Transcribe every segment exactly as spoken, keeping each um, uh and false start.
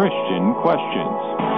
Christian Questions.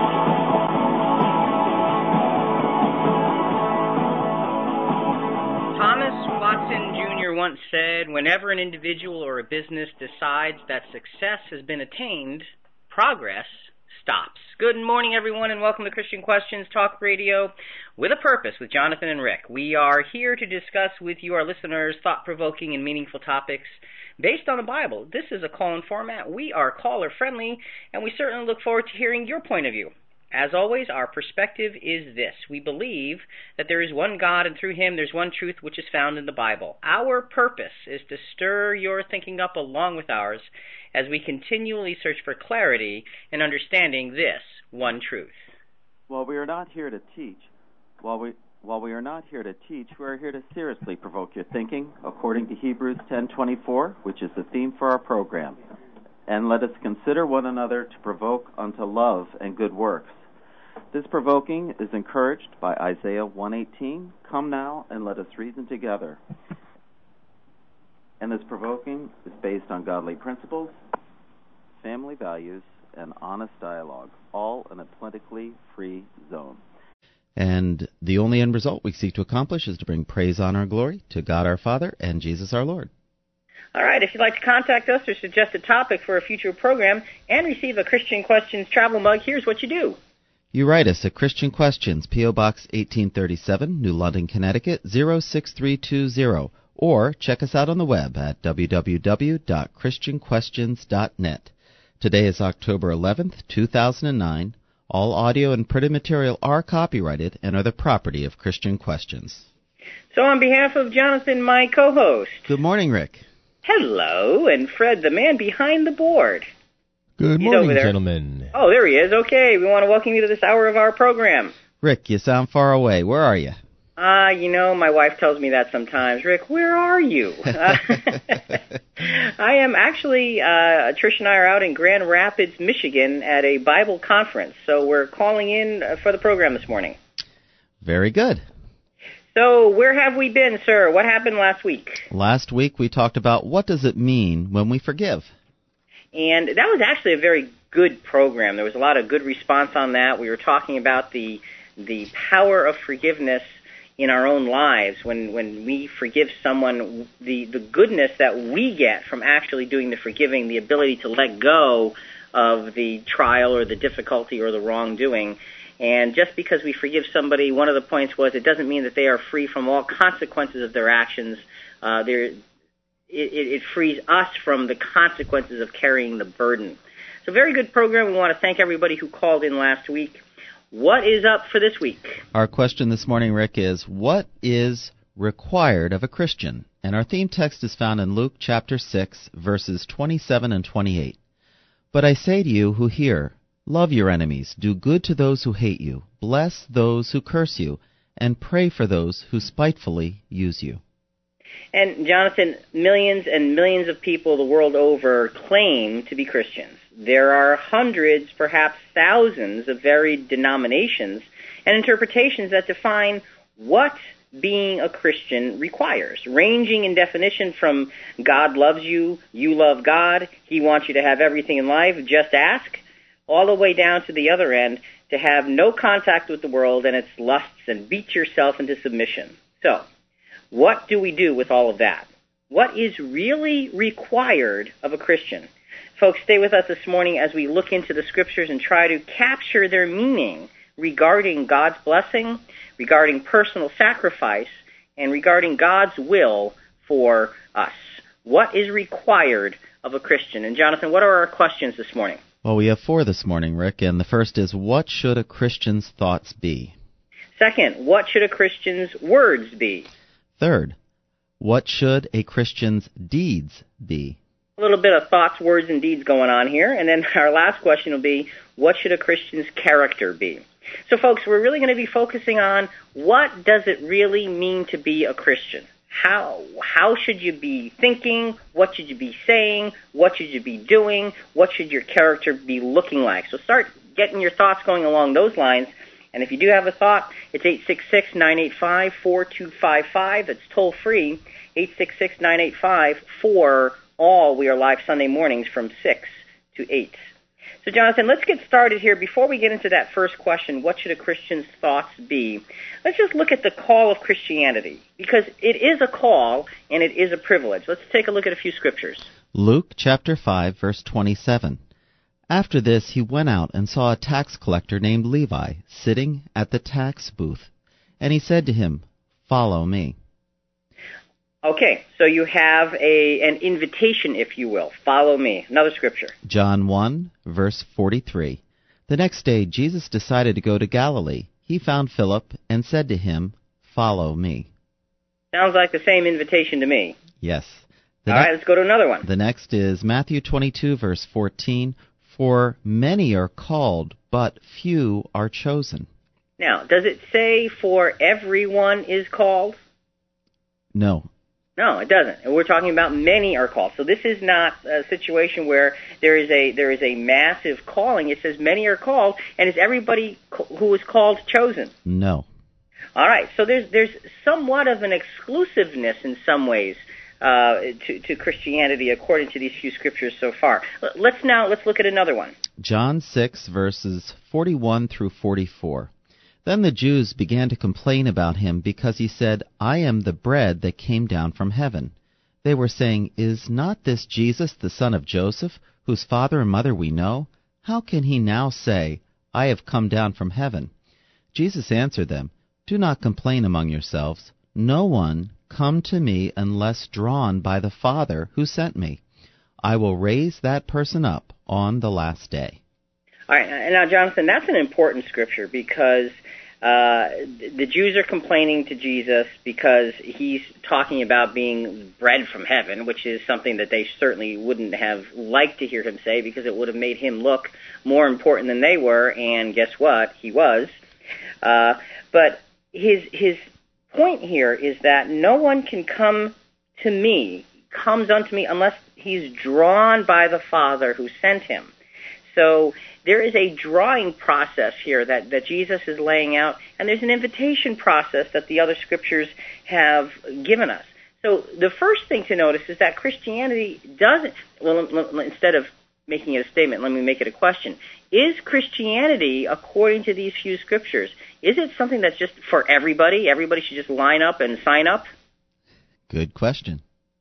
Thomas Watson Junior once said, whenever an individual or a business decides that success has been attained, progress stops. Good morning, everyone, and welcome to Christian Questions Talk Radio with a Purpose with Jonathan and Rick. We are here to discuss with you, our listeners, thought-provoking and meaningful topics based on the Bible. This is a call-in format. We are caller-friendly, and we certainly look forward to hearing your point of view. As always, our perspective is this. We believe that there is one God, and through him there's one truth which is found in the Bible. Our purpose is to stir your thinking up along with ours as we continually search for clarity in understanding this one truth. While we are not here to teach, while we while we are not here to teach, we are here to seriously provoke your thinking, according to Hebrews ten twenty-four, which is the theme for our program. And let us consider one another to provoke unto love and good works. This provoking is encouraged by Isaiah one eighteen. Come now and let us reason together. And this provoking is based on godly principles, family values, and honest dialogue, all in a politically free zone. And the only end result we seek to accomplish is to bring praise, honor, and glory to God our Father and Jesus our Lord. All right, if you'd like to contact us or suggest a topic for a future program and receive a Christian Questions travel mug, here's what you do. You write us at Christian Questions, P O. Box eighteen thirty-seven, New London, Connecticut, zero six three two zero, or check us out on the web at w w w dot christian questions dot net. Today is October eleventh, two thousand nine. All audio and printed material are copyrighted and are the property of Christian Questions. So on behalf of Jonathan, my co-host. Good morning, Rick. Hello, and Fred, the man behind the board. Good He's morning, over there. gentlemen. Oh, there he is. Okay, we want to welcome you to this hour of our program. Rick, you sound far away. Where are you? Ah, uh, you know, my wife tells me that sometimes. Rick, where are you? Uh, I am actually, uh, Trish and I are out in Grand Rapids, Michigan at a Bible conference, so we're calling in for the program this morning. Very good. So where have we been, sir? What happened last week? Last week we talked about what does it mean when we forgive. And that was actually a very good program. There was a lot of good response on that. We were talking about the the power of forgiveness in our own lives. When when we forgive someone, the, the goodness that we get from actually doing the forgiving, the ability to let go of the trial or the difficulty or the wrongdoing. And just because we forgive somebody, one of the points was it doesn't mean that they are free from all consequences of their actions. Uh, they're It, it frees us from the consequences of carrying the burden. So very good program. We want to thank everybody who called in last week. What is up for this week? Our question this morning, Rick, is what is required of a Christian? And our theme text is found in Luke chapter six, verses twenty-seven and twenty-eight. But I say to you who hear, love your enemies, do good to those who hate you, bless those who curse you, and pray for those who spitefully use you. And, Jonathan, millions and millions of people the world over claim to be Christians. There are hundreds, perhaps thousands, of varied denominations and interpretations that define what being a Christian requires, ranging in definition from God loves you, you love God, He wants you to have everything in life, just ask, all the way down to the other end, to have no contact with the world and its lusts and beat yourself into submission. So, what do we do with all of that? What is really required of a Christian? Folks, stay with us this morning as we look into the Scriptures and try to capture their meaning regarding God's blessing, regarding personal sacrifice, and regarding God's will for us. What is required of a Christian? And Jonathan, what are our questions this morning? Well, we have four this morning, Rick, and the first is, what should a Christian's thoughts be? Second, what should a Christian's words be? Third, what should a Christian's deeds be? A little bit of thoughts, words, and deeds going on here. And then our last question will be, what should a Christian's character be? So, folks, we're really going to be focusing on what does it really mean to be a Christian? How how should you be thinking? What should you be saying? What should you be doing? What should your character be looking like? So start getting your thoughts going along those lines. And if you do have a thought, it's eight six six, nine eight five, four two five five. That's toll free, eight six six, nine eight five, four all. We are live Sunday mornings from six to eight. So, Jonathan, let's get started here. Before we get into that first question, what should a Christian's thoughts be? Let's just look at the call of Christianity, because it is a call and it is a privilege. Let's take a look at a few scriptures. Luke chapter five, verse twenty-seven. After this he went out and saw a tax collector named Levi sitting at the tax booth, and he said to him, "Follow me." Okay, so you have a an invitation, if you will. Follow me. Another scripture. John one, verse forty-three. The next day Jesus decided to go to Galilee. He found Philip and said to him, "Follow me." Sounds like the same invitation to me. Yes. The All ne- right, let's go to another one. The next is Matthew twenty-two, verse fourteen. For many are called, but few are chosen. Now, does it say for everyone is called? No. No, it doesn't. We're talking about many are called. So this is not a situation where there is a there is a massive calling. It says many are called, and is everybody who is called chosen? No. All right. So there's there's somewhat of an exclusiveness in some ways uh, to to Christianity according to these few scriptures so far. Let's now let's look at another one. John six, verses forty-one through forty-four. Then the Jews began to complain about him because he said, "I am the bread that came down from heaven." They were saying, "Is not this Jesus, the son of Joseph, whose father and mother we know? How can he now say, 'I have come down from heaven'?" Jesus answered them, "Do not complain among yourselves. No one come to me unless drawn by the Father who sent me. I will raise that person up on the last day." All right, and now, Jonathan, that's an important scripture because uh, the Jews are complaining to Jesus because he's talking about being bread from heaven, which is something that they certainly wouldn't have liked to hear him say because it would have made him look more important than they were, and guess what? He was. Uh, but his his point here is that no one can come to me, comes unto me, unless he's drawn by the Father who sent him. So there is a drawing process here that, that Jesus is laying out, and there's an invitation process that the other scriptures have given us. So the first thing to notice is that Christianity doesn't, well, instead of making it a statement, let me make it a question. Is Christianity, according to these few scriptures, is it something that's just for everybody? Everybody should just line up and sign up? Good question.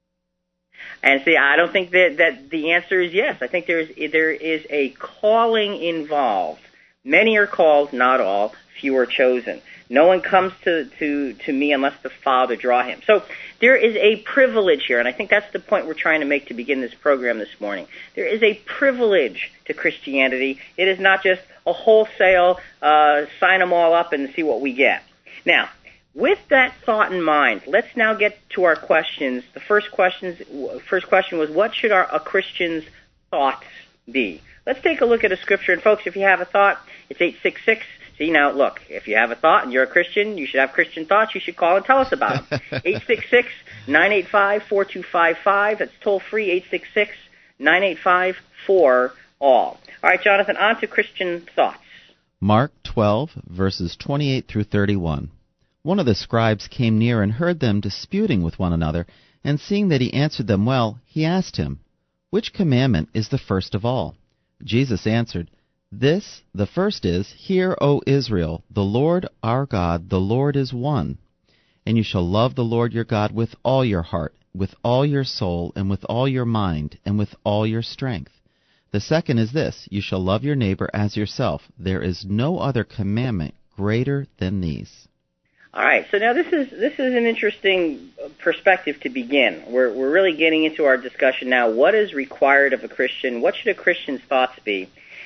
And see, I don't think that, that the answer is yes. I think there is there is a calling involved. Many are called, not all. Few are chosen. No one comes to, to, to me unless the Father draw him. So there is a privilege here, and I think that's the point we're trying to make to begin this program this morning. There is a privilege to Christianity. It is not just a wholesale, uh, sign them all up and see what we get. Now, with that thought in mind, let's now get to our questions. The first questions, first question was, what should our, a Christian's thoughts be? Let's take a look at a scripture. And folks, if you have a thought, it's eight six six. See, now, look, if you have a thought and you're a Christian, you should have Christian thoughts. You should call and tell us about them. eight six six, nine eight five, four two five five. That's toll-free, eight six six, nine eight five, four all. All right, Jonathan, on to Christian thoughts. Mark twelve, verses twenty-eight through thirty-one. One of the scribes came near and heard them disputing with one another, and seeing that he answered them well, he asked him, "Which commandment is the first of all?" Jesus answered, "This, the first is, Hear, O Israel, the Lord our God, the Lord is one. And you shall love the Lord your God with all your heart, with all your soul, and with all your mind, and with all your strength. The second is this, you shall love your neighbor as yourself. There is no other commandment greater than these." All right, so now this is this is an interesting perspective to begin. We're we're really getting into our discussion now. What is required of a Christian? What should a Christian's thoughts be?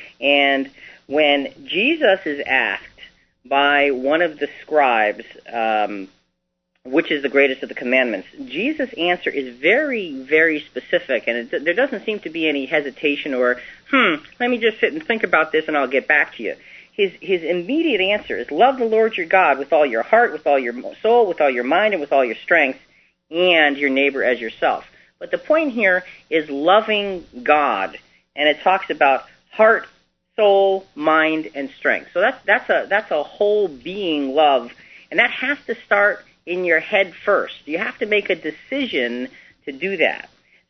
And when Jesus is asked by one of the scribes, um, which is the greatest of the commandments, Jesus' answer is very, very specific, and it, there doesn't seem to be any hesitation or, hmm, let me just sit and think about this and I'll get back to you. His his immediate answer is, love the Lord your God with all your heart, with all your soul, with all your mind, and with all your strength, and your neighbor as yourself. But the point here is loving God, and it talks about heart, soul, mind, and strength. So that's that's a that's a whole being love, and that has to start in your head first. You have to make a decision to do that.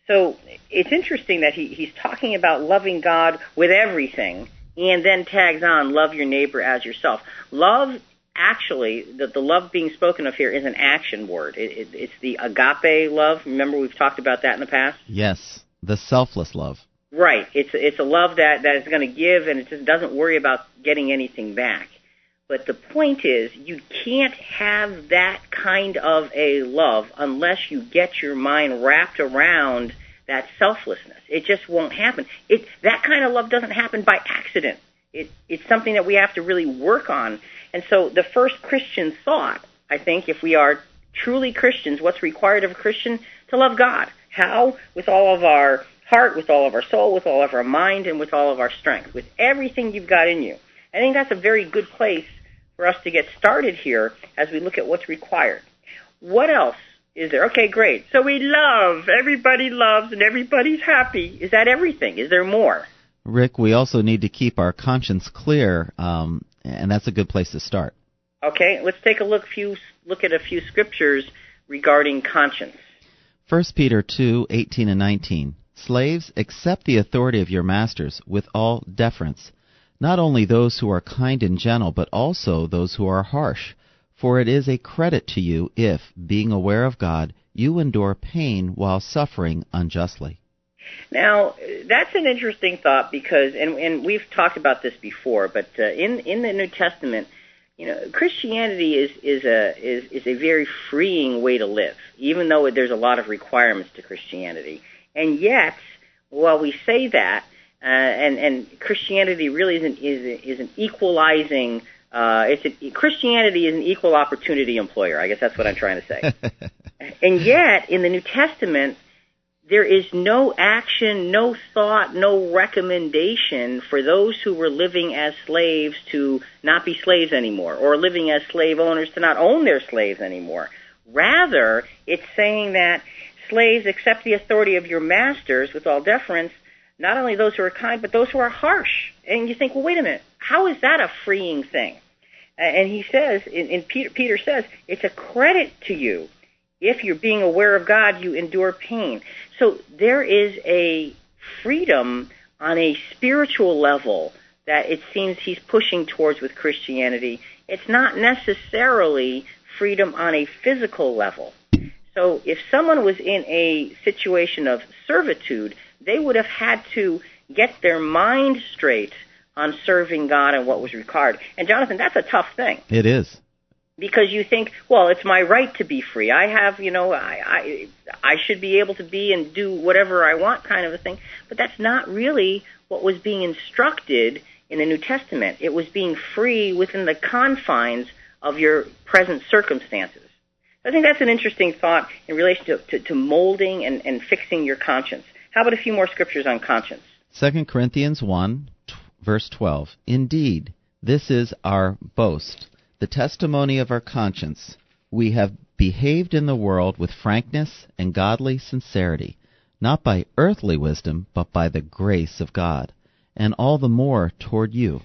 So it's interesting that he, he's talking about loving God with everything and then tags on love your neighbor as yourself. Love, actually, the, the love being spoken of here is an action word. It, it, it's the agape love. Remember, we've talked about that in the past? Yes, the selfless love. Right. It's, it's a love that, that is going to give, and it just doesn't worry about getting anything back. But the point is, you can't have that kind of a love unless you get your mind wrapped around that selflessness. It just won't happen. It, that kind of love doesn't happen by accident. It, it's something that we have to really work on. And so the first Christian thought, I think, if we are truly Christians, what's required of a Christian? To love God. How? With all of our heart, with all of our soul, with all of our mind, and with all of our strength, with everything you've got in you. I think that's a very good place for us to get started here as we look at what's required. What else is there? Okay, great. So we love, everybody loves, and everybody's happy. Is that everything? Is there more? Rick, we also need to keep our conscience clear, um, and that's a good place to start. Okay, let's take a look, few, look at a few scriptures regarding conscience. First Peter two, eighteen and nineteen. Slaves, accept the authority of your masters with all deference, not only those who are kind and gentle, but also those who are harsh. For it is a credit to you if, being aware of God, you endure pain while suffering unjustly. Now, that's an interesting thought because, and, and we've talked about this before, but uh, in in the New Testament, you know, Christianity is is a is is a very freeing way to live, even though there's a lot of requirements to Christianity. And yet, while we say that, uh, and and Christianity really isn't is is an equalizing. Uh, it's a, Christianity is an equal opportunity employer. I guess that's what I'm trying to say. And yet, in the New Testament, there is no action, no thought, no recommendation for those who were living as slaves to not be slaves anymore, or living as slave owners to not own their slaves anymore. Rather, it's saying that slaves accept the authority of your masters with all deference, not only those who are kind, but those who are harsh. And you think, well, wait a minute, how is that a freeing thing? And he says, and Peter, Peter says, it's a credit to you. If you're being aware of God, you endure pain. So there is a freedom on a spiritual level that it seems he's pushing towards with Christianity. It's not necessarily freedom on a physical level. So if someone was in a situation of servitude, they would have had to get their mind straight on serving God and what was required. And Jonathan, that's a tough thing. It is. Because you think, well, it's my right to be free. I have, you know, I, I I should be able to be and do whatever I want kind of a thing. But that's not really what was being instructed in the New Testament. It was being free within the confines of your present circumstances. I think that's an interesting thought in relation to, to, to molding and, and fixing your conscience. How about a few more scriptures on conscience? Second Corinthians one, t- verse twelve. Indeed, this is our boast, the testimony of our conscience. We have behaved in the world with frankness and godly sincerity, not by earthly wisdom, but by the grace of God, and all the more toward you.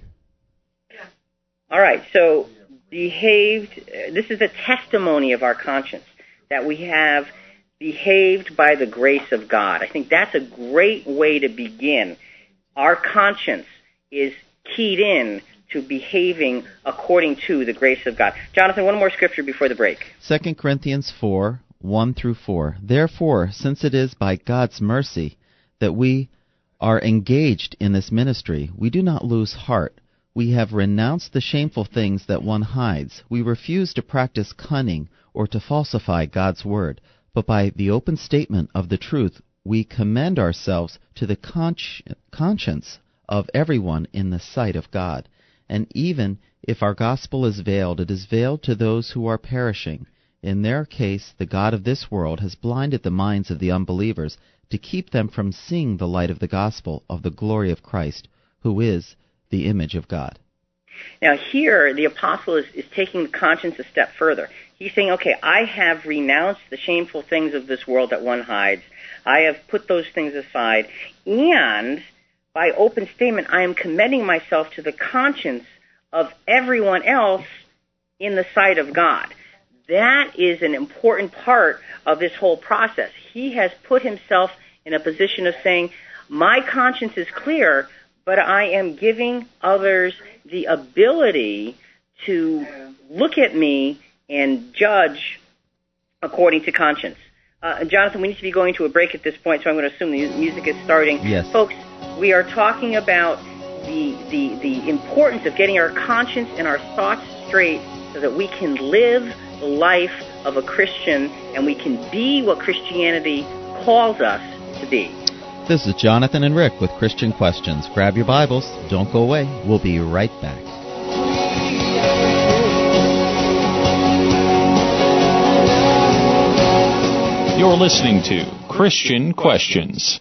All right, so behaved, uh, this is a testimony of our conscience, that we have behaved by the grace of God. I think that's a great way to begin. Our conscience is keyed in to behaving according to the grace of God. Jonathan, one more scripture before the break. Second Corinthians four, one through four. Therefore, since it is by God's mercy that we are engaged in this ministry, we do not lose heart. We have renounced the shameful things that one hides. We refuse to practice cunning or to falsify God's word, but by the open statement of the truth, we commend ourselves to the consci- conscience of everyone in the sight of God. And even if our gospel is veiled, it is veiled to those who are perishing. In their case, the God of this world has blinded the minds of the unbelievers to keep them from seeing the light of the gospel of the glory of Christ, who is the image of God. Now here, the apostle is, is taking the conscience a step further. He's saying, okay, I have renounced the shameful things of this world that one hides. I have put those things aside, and by open statement, I am commending myself to the conscience of everyone else in the sight of God. That is an important part of this whole process. He has put himself in a position of saying, my conscience is clear, but I am giving others the ability to look at me and judge according to conscience. Uh, Jonathan, we need to be going to a break at this point, so I'm going to assume the music is starting. Yes. Folks, we are talking about the, the, the importance of getting our conscience and our thoughts straight so that we can live the life of a Christian and we can be what Christianity calls us to be. This is Jonathan and Rick with Christian Questions. Grab your Bibles. Don't go away. We'll be right back. You're listening to Christian Questions.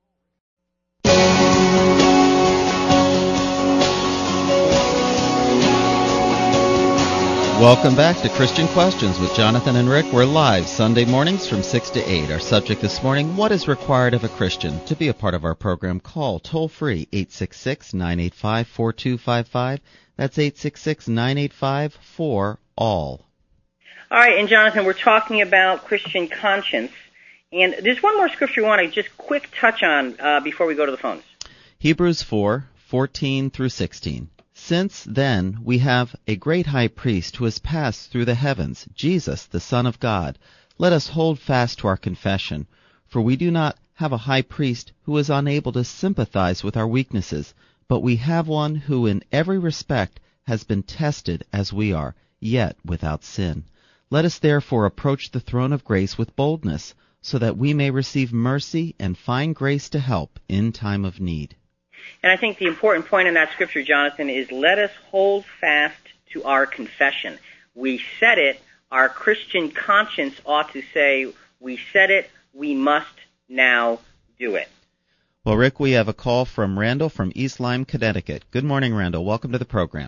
Welcome back to Christian Questions with Jonathan and Rick. We're live Sunday mornings from six to eight. Our subject this morning, what is required of a Christian? To be a part of our program, call toll-free eight six six, nine eight five, four two five five. That's eight six six, nine eight five, four all. All right, and Jonathan, we're talking about Christian conscience. And there's one more scripture we want to just quick touch on uh, before we go to the phones. Hebrews four, fourteen through sixteen. Since then we have a great high priest who has passed through the heavens, Jesus, the Son of God. Let us hold fast to our confession, for we do not have a high priest who is unable to sympathize with our weaknesses, but we have one who in every respect has been tested as we are, yet without sin. Let us therefore approach the throne of grace with boldness, so that we may receive mercy and find grace to help in time of need. And I think the important point in that scripture, Jonathan, is let us hold fast to our confession. We said it. Our Christian conscience ought to say, we said it, we must now do it. Well, Rick, we have a call from Randall from East Lyme, Connecticut. Good morning, Randall. Welcome to the program.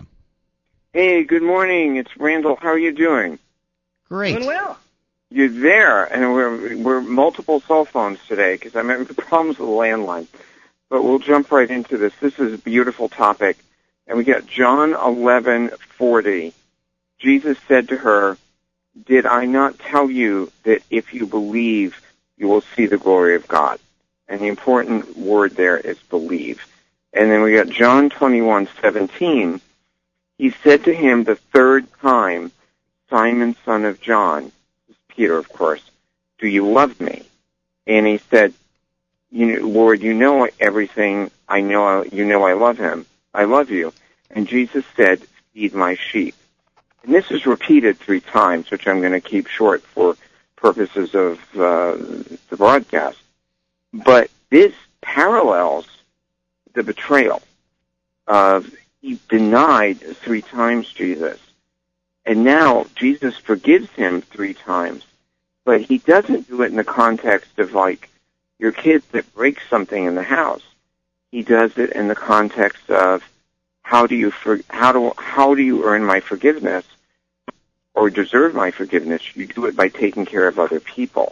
Hey, good morning. It's Randall. How are you doing? Great. Doing well. You're there, and we're we're multiple cell phones today because I'm having problems with the landline. But we'll jump right into this. This is a beautiful topic. And we got John eleven forty. Jesus said to her, "Did I not tell you that if you believe, you will see the glory of God?" And the important word there is believe. And then we got John twenty-one seventeen. He said to him the third time, "Simon, son of John," Peter, of course, "do you love me?" And he said, You know, "Lord, you know everything. I know you know I love him. I love you." And Jesus said, "Feed my sheep." And this is repeated three times, which I'm going to keep short for purposes of uh, the broadcast. But this parallels the betrayal of he denied three times Jesus. And now Jesus forgives him three times, but he doesn't do it in the context of like your kids that break something in the house. He does it in the context of how do you for, how do how do you earn my forgiveness or deserve my forgiveness? You do it by taking care of other people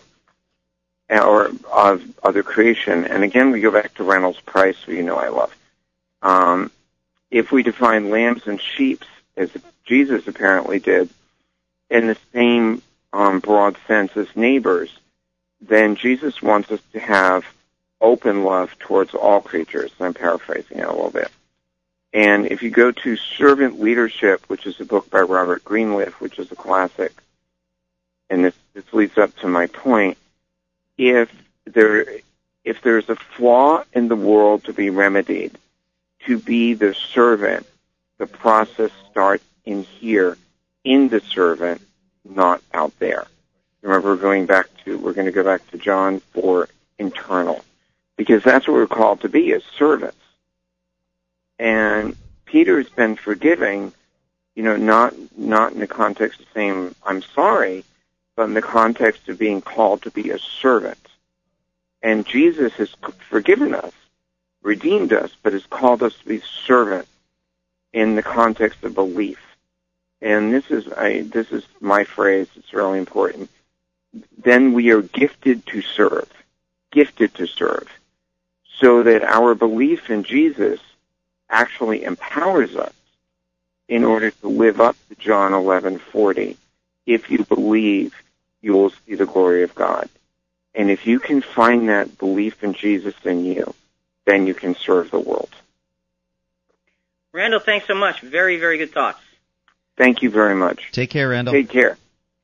or of other creation. And again, we go back to Reynolds Price, who you know I love. Um, if we define lambs and sheep as Jesus apparently did in the same um, broad sense as neighbors, then Jesus wants us to have open love towards all creatures. I'm paraphrasing it a little bit. And if you go to Servant Leadership, which is a book by Robert Greenleaf, which is a classic, and this, this leads up to my point, if there if there's a flaw in the world to be remedied, to be the servant, the process starts in here, in the servant, not out there. Remember, we're going back to, we're going to go back to John four, internal. Because that's what we're called to be, as servants. And Peter's been forgiving, you know, not, not in the context of saying, I'm sorry, but in the context of being called to be a servant. And Jesus has forgiven us, redeemed us, but has called us to be servant in the context of belief. And this is, I, this is my phrase, it's really important. Then we are gifted to serve, gifted to serve, so that our belief in Jesus actually empowers us in order to live up to John eleven forty. If you believe, you will see the glory of God. And if you can find that belief in Jesus in you, then you can serve the world. Randall, thanks so much. Very, very good thoughts. Thank you very much. Take care, Randall. Take care.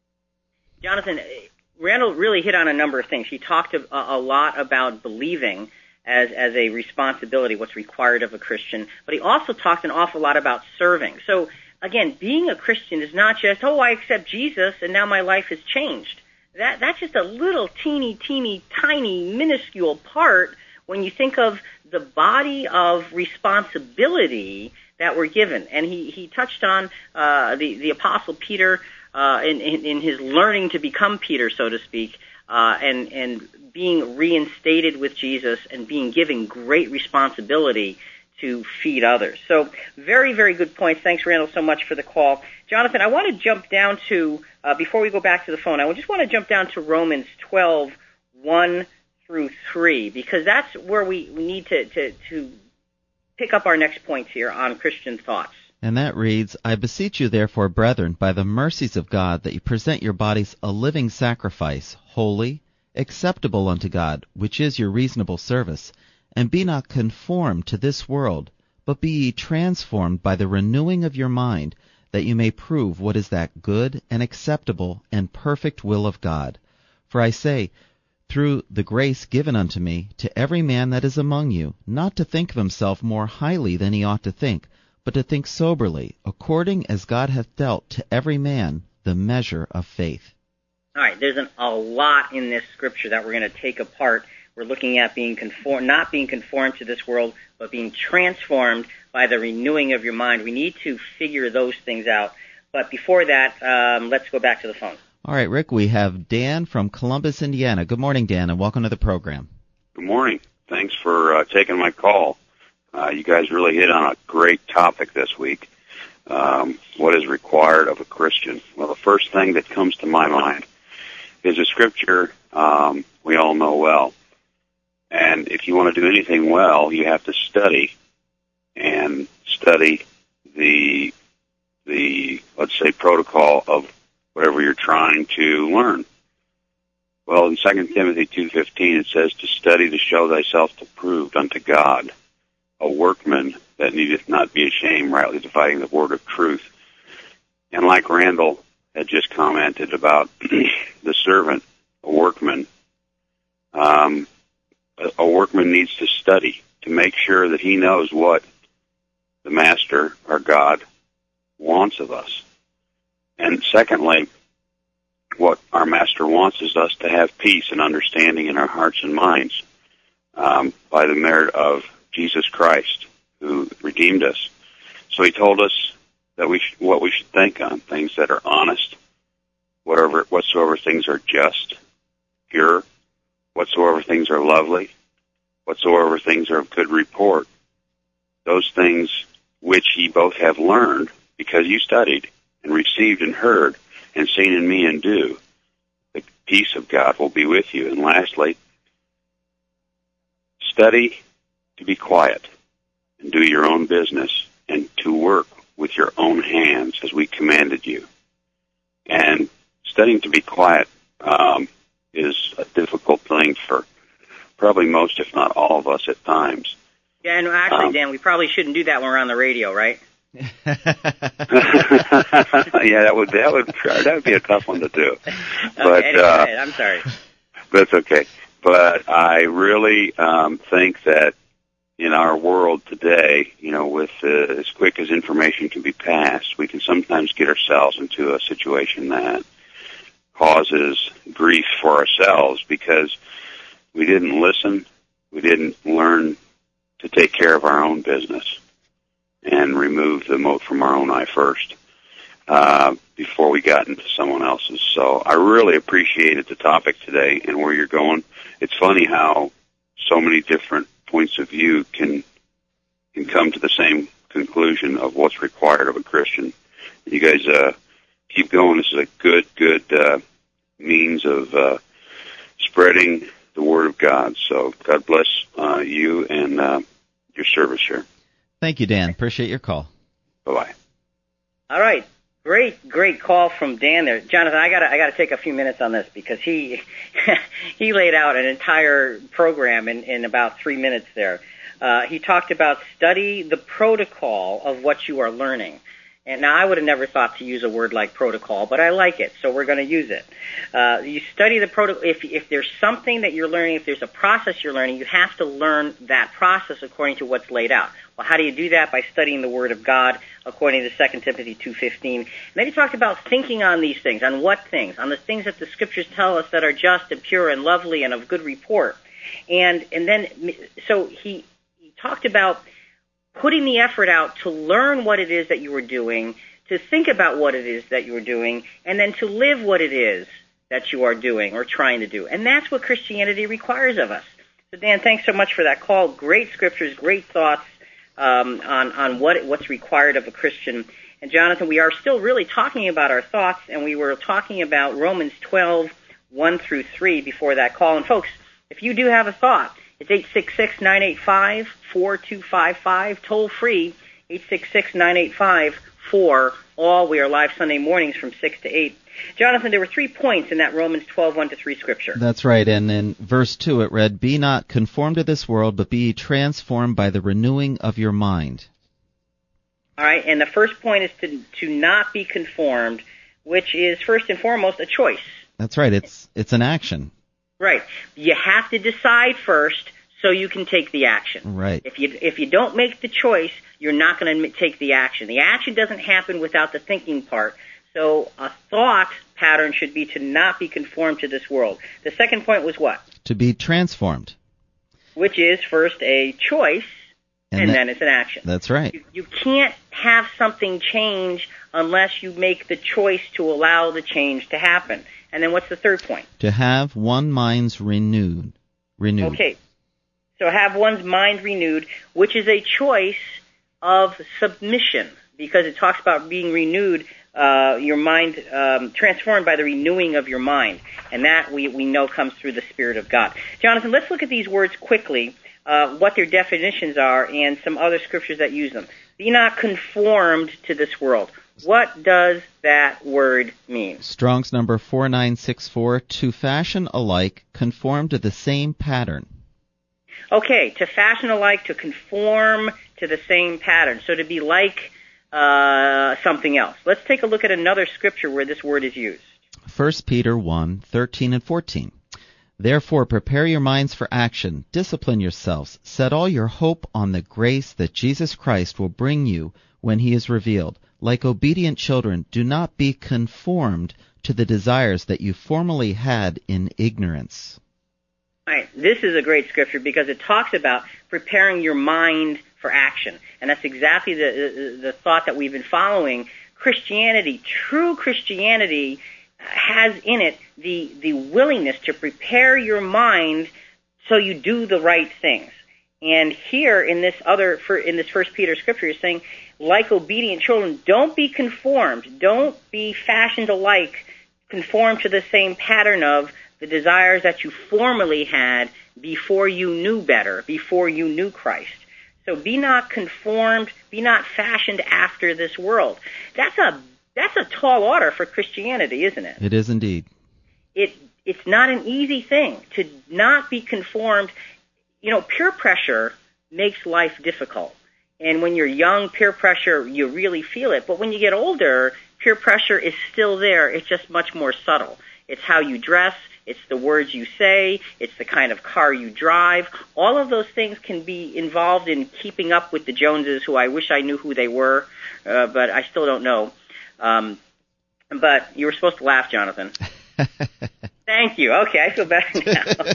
Jonathan, Randall really hit on a number of things. He talked a, a lot about believing as, as a responsibility, what's required of a Christian, but he also talked an awful lot about serving. So, again, being a Christian is not just, oh, I accept Jesus and now my life has changed. That That's just a little teeny, teeny, tiny, minuscule part when you think of the body of responsibility that we're given. And he, he touched on uh, the, the Apostle Peter uh, in, in, in his learning to become Peter, so to speak, uh, and, and being reinstated with Jesus and being given great responsibility to feed others. So very, very good points. Thanks, Randall, so much for the call. Jonathan, I want to jump down to, uh, before we go back to the phone, I just want to jump down to Romans twelve, one through three, because that's where we, we need to, to, to pick up our next points here on Christian thoughts. And that reads, I beseech you therefore, brethren, by the mercies of God, that you present your bodies a living sacrifice, holy, acceptable unto God, which is your reasonable service. And be not conformed to this world, but be ye transformed by the renewing of your mind, that you may prove what is that good and acceptable and perfect will of God. For I say, through the grace given unto me, to every man that is among you, not to think of himself more highly than he ought to think, but to think soberly, according as God hath dealt to every man the measure of faith. All right, there's an, a lot in this scripture that we're going to take apart. We're looking at being conform, not being conformed to this world, but being transformed by the renewing of your mind. We need to figure those things out. But before that, um, let's go back to the phone. All right, Rick, we have Dan from Columbus, Indiana. Good morning, Dan, and welcome to the program. Good morning. Thanks for uh, taking my call. Uh, you guys really hit on a great topic this week. Um, what is required of a Christian? Well, the first thing that comes to my mind is a scripture um, we all know well. And if you want to do anything well, you have to study and study the, the let's say, protocol of whatever you're trying to learn. Well, in Second Timothy two fifteen, it says, to study to show thyself approved unto God, a workman that needeth not be ashamed, rightly dividing the word of truth. And like Randall had just commented about the servant, a workman, um, a, a workman needs to study to make sure that he knows what the Master, or God, wants of us. And secondly, what our Master wants is us to have peace and understanding in our hearts and minds um, by the merit of Jesus Christ, who redeemed us. So he told us that we sh- what we should think on things that are honest, whatever whatsoever things are just, pure, whatsoever things are lovely, whatsoever things are of good report. Those things which ye both have learned, because you studied and received and heard and seen in me and do, the peace of God will be with you. And lastly, study to be quiet and do your own business and to work with your own hands as we commanded you. And studying to be quiet um, is a difficult thing for probably most, if not all of us at times. Yeah, and actually, um, Dan, we probably shouldn't do that when we're on the radio, right? yeah, that would that would that would be a tough one to do. But okay, anyway, uh, I'm sorry. That's okay. But I really um, think that in our world today, you know, with uh, as quick as information can be passed, we can sometimes get ourselves into a situation that causes grief for ourselves because we didn't listen, we didn't learn to take care of our own business and remove the mote from our own eye first uh, before we got into someone else's. So I really appreciated the topic today and where you're going. It's funny how so many different points of view can can come to the same conclusion of what's required of a Christian. You guys uh, keep going. This is a good, good uh, means of uh, spreading the Word of God. So God bless uh, you and uh, your service here. Thank you, Dan. Appreciate your call. Bye-bye. All right. Great, great call from Dan there, Jonathan. I gotta, I gotta take a few minutes on this because he, he laid out an entire program in, in about three minutes there. Uh, he talked about study the protocol of what you are learning. And now I would have never thought to use a word like protocol, but I like it, so we're going to use it. Uh, you study the protocol. If, if there's something that you're learning, if there's a process you're learning, you have to learn that process according to what's laid out. Well, how do you do that? By studying the Word of God, according to Second Timothy two fifteen. And then he talked about thinking on these things. On what things? On the things that the Scriptures tell us that are just and pure and lovely and of good report. And and then, so he, he talked about putting the effort out to learn what it is that you were doing, to think about what it is that you were doing, and then to live what it is that you are doing or trying to do. And that's what Christianity requires of us. So, Dan, thanks so much for that call. Great scriptures, great thoughts um, on, on what what's required of a Christian. And, Jonathan, we are still really talking about our thoughts, and we were talking about Romans twelve, one through three before that call. And, folks, if you do have a thought, it's eight six six, nine eight five, four two five five, toll free, eight six six, nine eight five, four, all. We are live Sunday mornings from six to eight. Jonathan, there were three points in that Romans twelve, one to three scripture. That's right, and in verse two it read, "Be not conformed to this world, but be ye transformed by the renewing of your mind." All right, and the first point is to to not be conformed, which is first and foremost a choice. That's right, it's it's an action. Right. You have to decide first so you can take the action. Right. If you if you don't make the choice, you're not going to take the action. The action doesn't happen without the thinking part. So a thought pattern should be to not be conformed to this world. The second point was what? To be transformed. Which is first a choice, and, and that, then it's an action. That's right. You, you can't have something change unless you make the choice to allow the change to happen. And then what's the third point? To have one mind's renewed. renewed. Okay. So have one's mind renewed, which is a choice of submission, because it talks about being renewed, uh, your mind um, transformed by the renewing of your mind. And that we, we know comes through the Spirit of God. Jonathan, let's look at these words quickly, uh, what their definitions are, and some other scriptures that use them. Be not conformed to this world. What does that word mean? Strong's number four nine six four, to fashion alike, conform to the same pattern. Okay, to fashion alike, to conform to the same pattern. So to be like uh, something else. Let's take a look at another scripture where this word is used. First Peter one, thirteen and fourteen. Therefore prepare your minds for action, discipline yourselves, set all your hope on the grace that Jesus Christ will bring you when he is revealed. Like obedient children, do not be conformed to the desires that you formerly had in ignorance. All right. This is a great scripture because it talks about preparing your mind for action. And that's exactly the, the, the thought that we've been following. Christianity, true Christianity, has in it the, the willingness to prepare your mind so you do the right things. And here in this other, in this First Peter scripture, is saying, like obedient children, don't be conformed. Don't be fashioned alike. Conform to the same pattern of the desires that you formerly had before you knew better, before you knew Christ. So be not conformed, be not fashioned after this world. That's a that's a tall order for Christianity, isn't it? It is indeed. It it's not an easy thing to not be conformed. You know, peer pressure makes life difficult. And when you're young, peer pressure, you really feel it. But when you get older, peer pressure is still there. It's just much more subtle. It's how you dress. It's the words you say. It's the kind of car you drive. All of those things can be involved in keeping up with the Joneses, who I wish I knew who they were, uh, but I still don't know. Um, but you were supposed to laugh, Jonathan. Thank you. Okay, I feel better now.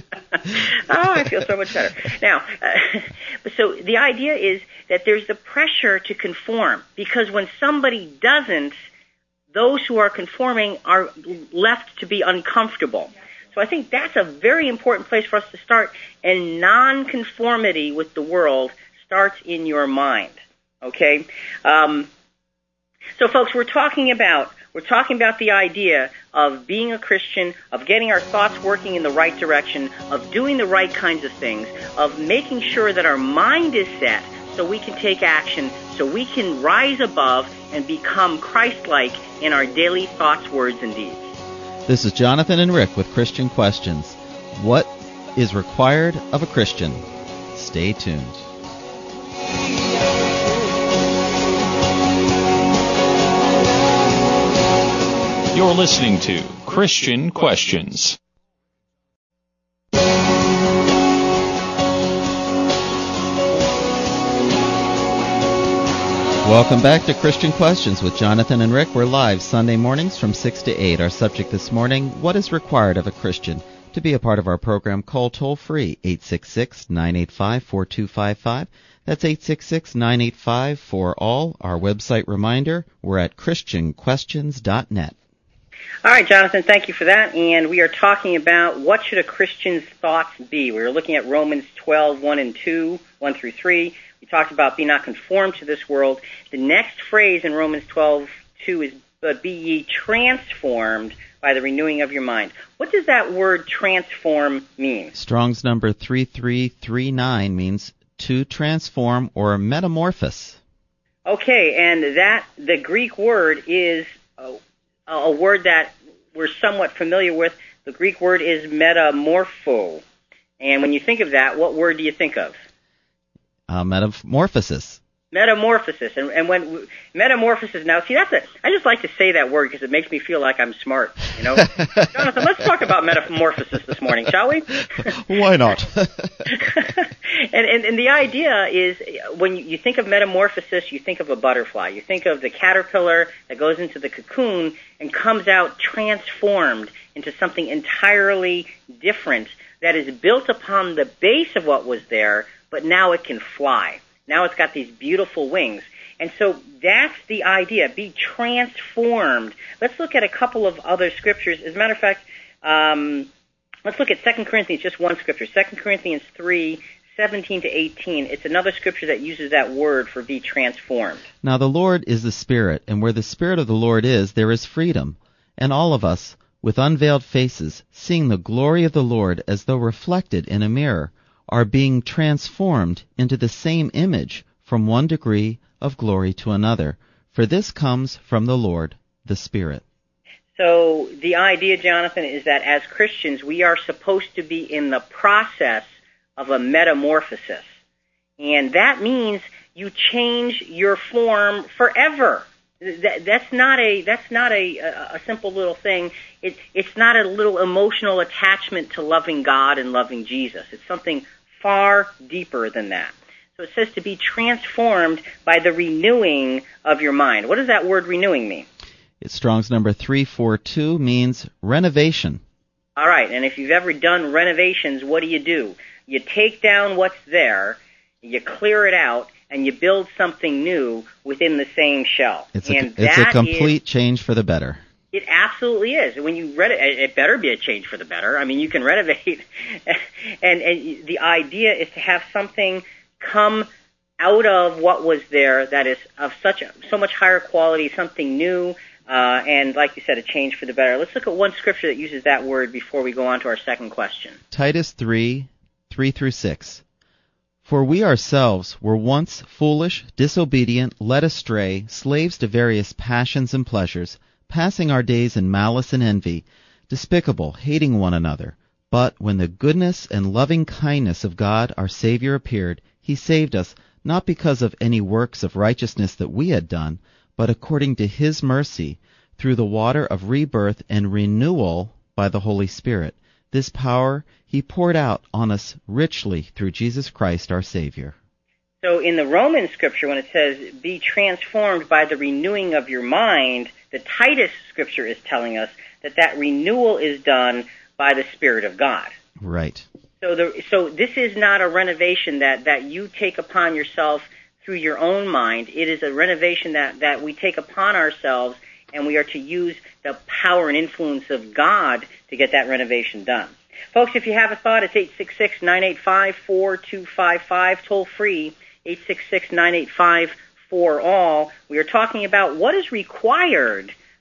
Oh, I feel so much better. Now, uh, so the idea is that there's the pressure to conform, because when somebody doesn't, those who are conforming are left to be uncomfortable. So I think that's a very important place for us to start, and nonconformity with the world starts in your mind, okay? Um, so, folks, we're talking about We're talking about the idea of being a Christian, of getting our thoughts working in the right direction, of doing the right kinds of things, of making sure that our mind is set so we can take action, so we can rise above and become Christ-like in our daily thoughts, words, and deeds. This is Jonathan and Rick with Christian Questions. What is required of a Christian? Stay tuned. You're listening to Christian Questions. Welcome back to Christian Questions with Jonathan and Rick. We're live Sunday mornings from six to eight. Our subject this morning, what is required of a Christian? To be a part of our program, call toll-free eight six six, nine eight five, four two five five. That's eight six six, nine eight five, four all. Our website reminder, we're at christian questions dot net. All right, Jonathan, thank you for that. And we are talking about what should a Christian's thoughts be. We were looking at Romans twelve, one and two, one through three. We talked about be not conformed to this world. The next phrase in Romans twelve, two is, but be ye transformed by the renewing of your mind. What does that word transform mean? Strong's number three three three nine means to transform or metamorphose. Okay, and that, the Greek word is a, a word that we're somewhat familiar with. The Greek word is metamorpho. And when you think of that, what word do you think of? Uh, metamorphosis. Metamorphosis. And, and when metamorphosis, now see, that's a, I just like to say that word because it makes me feel like I'm smart, you know. Jonathan, let's talk about metamorphosis this morning, shall we? Why not? and, and and the idea is, when you, you think of metamorphosis, you think of a butterfly. You think of the caterpillar that goes into the cocoon and comes out transformed into something entirely different that is built upon the base of what was there, but now it can fly. Now it's got these beautiful wings. And so that's the idea, be transformed. Let's look at a couple of other scriptures. As a matter of fact, um, let's look at Second Corinthians, just one scripture, Second Corinthians three, seventeen to eighteen. It's another scripture that uses that word for be transformed. Now the Lord is the Spirit, and where the Spirit of the Lord is, there is freedom. And all of us, with unveiled faces, seeing the glory of the Lord as though reflected in a mirror, are being transformed into the same image from one degree of glory to another. For this comes from the Lord, the Spirit. So the idea, Jonathan, is that as Christians, we are supposed to be in the process of a metamorphosis. And that means you change your form forever. That, that's not a that's not a, a, a simple little thing. It, it's not a little emotional attachment to loving God and loving Jesus. It's something far deeper than that. So it says to be transformed by the renewing of your mind. What does that word renewing mean? It's Strong's number three four two, means renovation. All right, and if you've ever done renovations, what do you do? You take down what's there, you clear it out, and you build something new within the same shell. It's a, and it's a complete is, change for the better. It absolutely is. When you read it, it better be a change for the better. I mean, you can renovate, and, and the idea is to have something come out of what was there that is of such a, so much higher quality, something new, uh, and like you said, a change for the better. Let's look at one scripture that uses that word before we go on to our second question. Titus three, three through six. For we ourselves were once foolish, disobedient, led astray, slaves to various passions and pleasures, passing our days in malice and envy, despicable, hating one another. But when the goodness and loving kindness of God our Savior appeared, He saved us, not because of any works of righteousness that we had done, but according to His mercy, through the water of rebirth and renewal by the Holy Spirit. This power He poured out on us richly through Jesus Christ our Savior. So in the Roman scripture, when it says, be transformed by the renewing of your mind, the Titus scripture is telling us that that renewal is done by the Spirit of God. Right. So the, so this is not a renovation that, that you take upon yourself through your own mind. It is a renovation that, that we take upon ourselves, and we are to use the power and influence of God to get that renovation done. Folks, if you have a thought, it's eight six six, nine eight five, four two five five, toll free, eight six six, nine eight five, four all. We are talking about what is required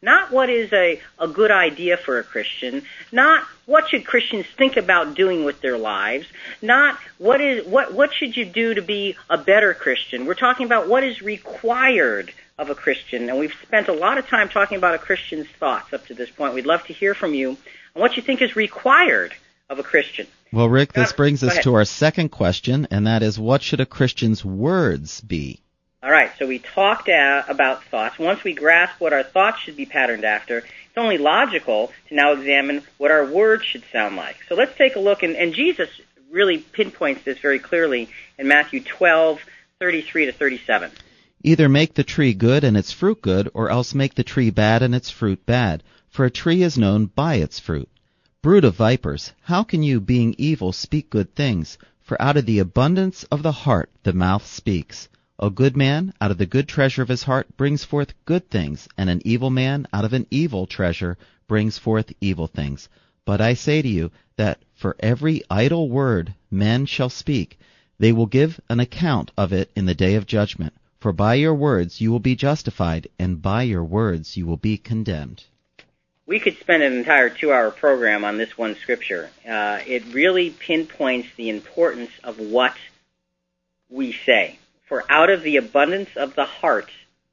Not what is a, a good idea for a Christian, not what should Christians think about doing with their lives, not what is what what should you do to be a better Christian. We're talking about what is required of a Christian, and we've spent a lot of time talking about a Christian's thoughts up to this point. We'd love to hear from you on what you think is required of a Christian. Well, Rick, this brings us ahead. to our second question, and that is, what should a Christian's words be? All right, so we talked uh, about thoughts. Once we grasp what our thoughts should be patterned after, it's only logical to now examine what our words should sound like. So let's take a look, and, and Jesus really pinpoints this very clearly in Matthew twelve, thirty-three to thirty-seven. Either make the tree good and its fruit good, or else make the tree bad and its fruit bad. For a tree is known by its fruit. Brood of vipers, how can you, being evil, speak good things? For out of the abundance of the heart the mouth speaks. A good man out of the good treasure of his heart brings forth good things, and an evil man out of an evil treasure brings forth evil things. But I say to you that for every idle word men shall speak, they will give an account of it in the day of judgment. For by your words you will be justified, and by your words you will be condemned. We could spend an entire two-hour program on this one scripture. Uh, it really pinpoints the importance of what we say. For out of the abundance of the heart,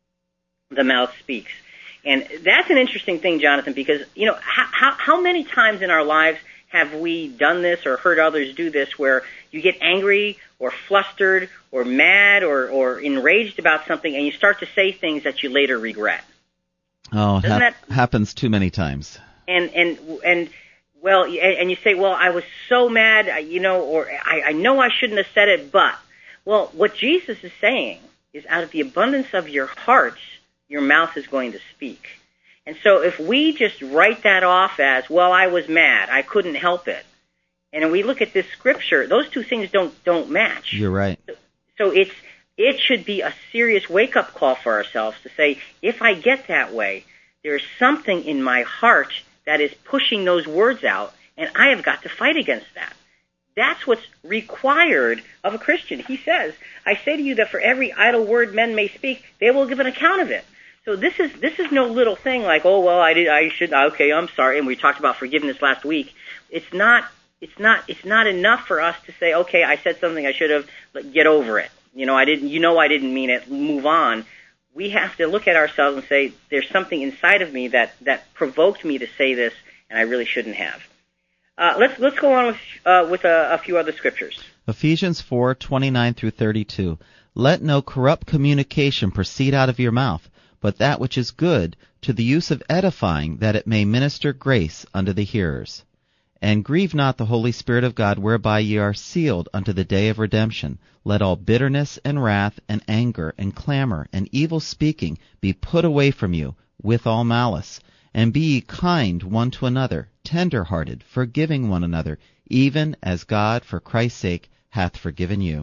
the mouth speaks. And that's an interesting thing, Jonathan, because, you know, how, how many times in our lives have we done this or heard others do this where you get angry or flustered or mad or, or enraged about something and you start to say things that you later regret? Oh, Doesn't hap- that happens too many times. And, and, and, well, and you say, well, I was so mad, you know, or I, I know I shouldn't have said it, but... Well, what Jesus is saying is out of the abundance of your heart, your mouth is going to speak. And so if we just write that off as, well, I was mad, I couldn't help it, and we look at this scripture, those two things don't don't match. You're right. So it's it should be a serious wake-up call for ourselves to say, if I get that way, there's something in my heart that is pushing those words out, and I have got to fight against that. That's what's required of a Christian. He says, I say to you that for every idle word men may speak, they will give an account of it. So this is this is no little thing like, oh, well, I did, I should, okay, I'm sorry. And we talked about forgiveness last week. It's not, it's not, it's not enough for us to say, okay, I said something I should have, but get over it. You know, I didn't, you know, I didn't mean it. Move on. We have to look at ourselves and say, there's something inside of me that, that provoked me to say this, and I really shouldn't have. Uh, let's let's go on with uh, with a, a few other scriptures. Ephesians four twenty-nine through thirty-two. Let no corrupt communication proceed out of your mouth, but that which is good, to the use of edifying, that it may minister grace unto the hearers. And grieve not the Holy Spirit of God, whereby ye are sealed unto the day of redemption. Let all bitterness and wrath and anger and clamor and evil speaking be put away from you, with all malice. And be ye kind one to another, tender-hearted, forgiving one another, even as God, for Christ's sake, hath forgiven you.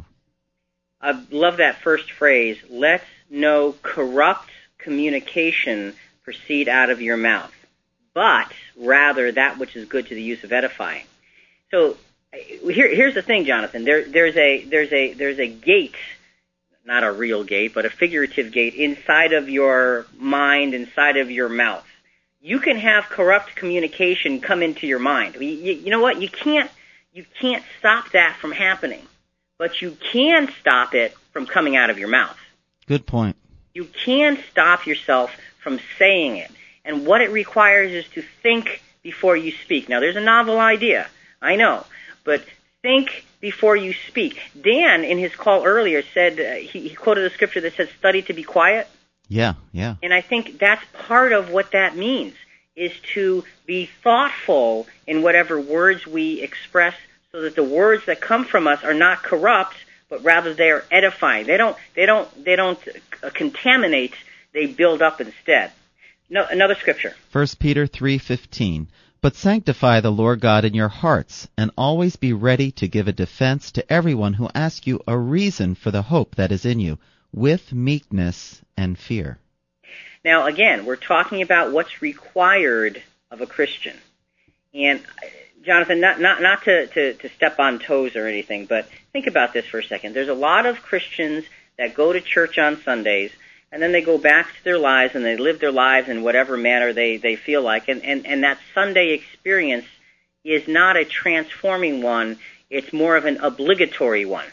I love that first phrase, let no corrupt communication proceed out of your mouth, but rather that which is good to the use of edifying. So here, here's the thing, Jonathan. There, there's a there's a there's a gate, not a real gate, but a figurative gate inside of your mind, inside of your mouth. You can have corrupt communication come into your mind. You, you, you know what? You can't you can't stop that from happening, but you can stop it from coming out of your mouth. Good point. You can stop yourself from saying it, and what it requires is to think before you speak. Now, there's a novel idea, I know, but think before you speak. Dan, in his call earlier, said uh, he, he quoted a scripture that says, "Study to be quiet." Yeah, yeah. And I think that's part of what that means, is to be thoughtful in whatever words we express so that the words that come from us are not corrupt, but rather they are edifying. They don't, they don't, they don't uh, contaminate, they build up instead. No, another scripture. First Peter three fifteen. But sanctify the Lord God in your hearts, and always be ready to give a defense to everyone who asks you a reason for the hope that is in you, with meekness and fear. Now, again, we're talking about what's required of a Christian. And, Jonathan, not not, not to, to, to step on toes or anything, but think about this for a second. There's a lot of Christians that go to church on Sundays, and then they go back to their lives and they live their lives in whatever manner they, they feel like. And, and, and that Sunday experience is not a transforming one. It's more of an obligatory one.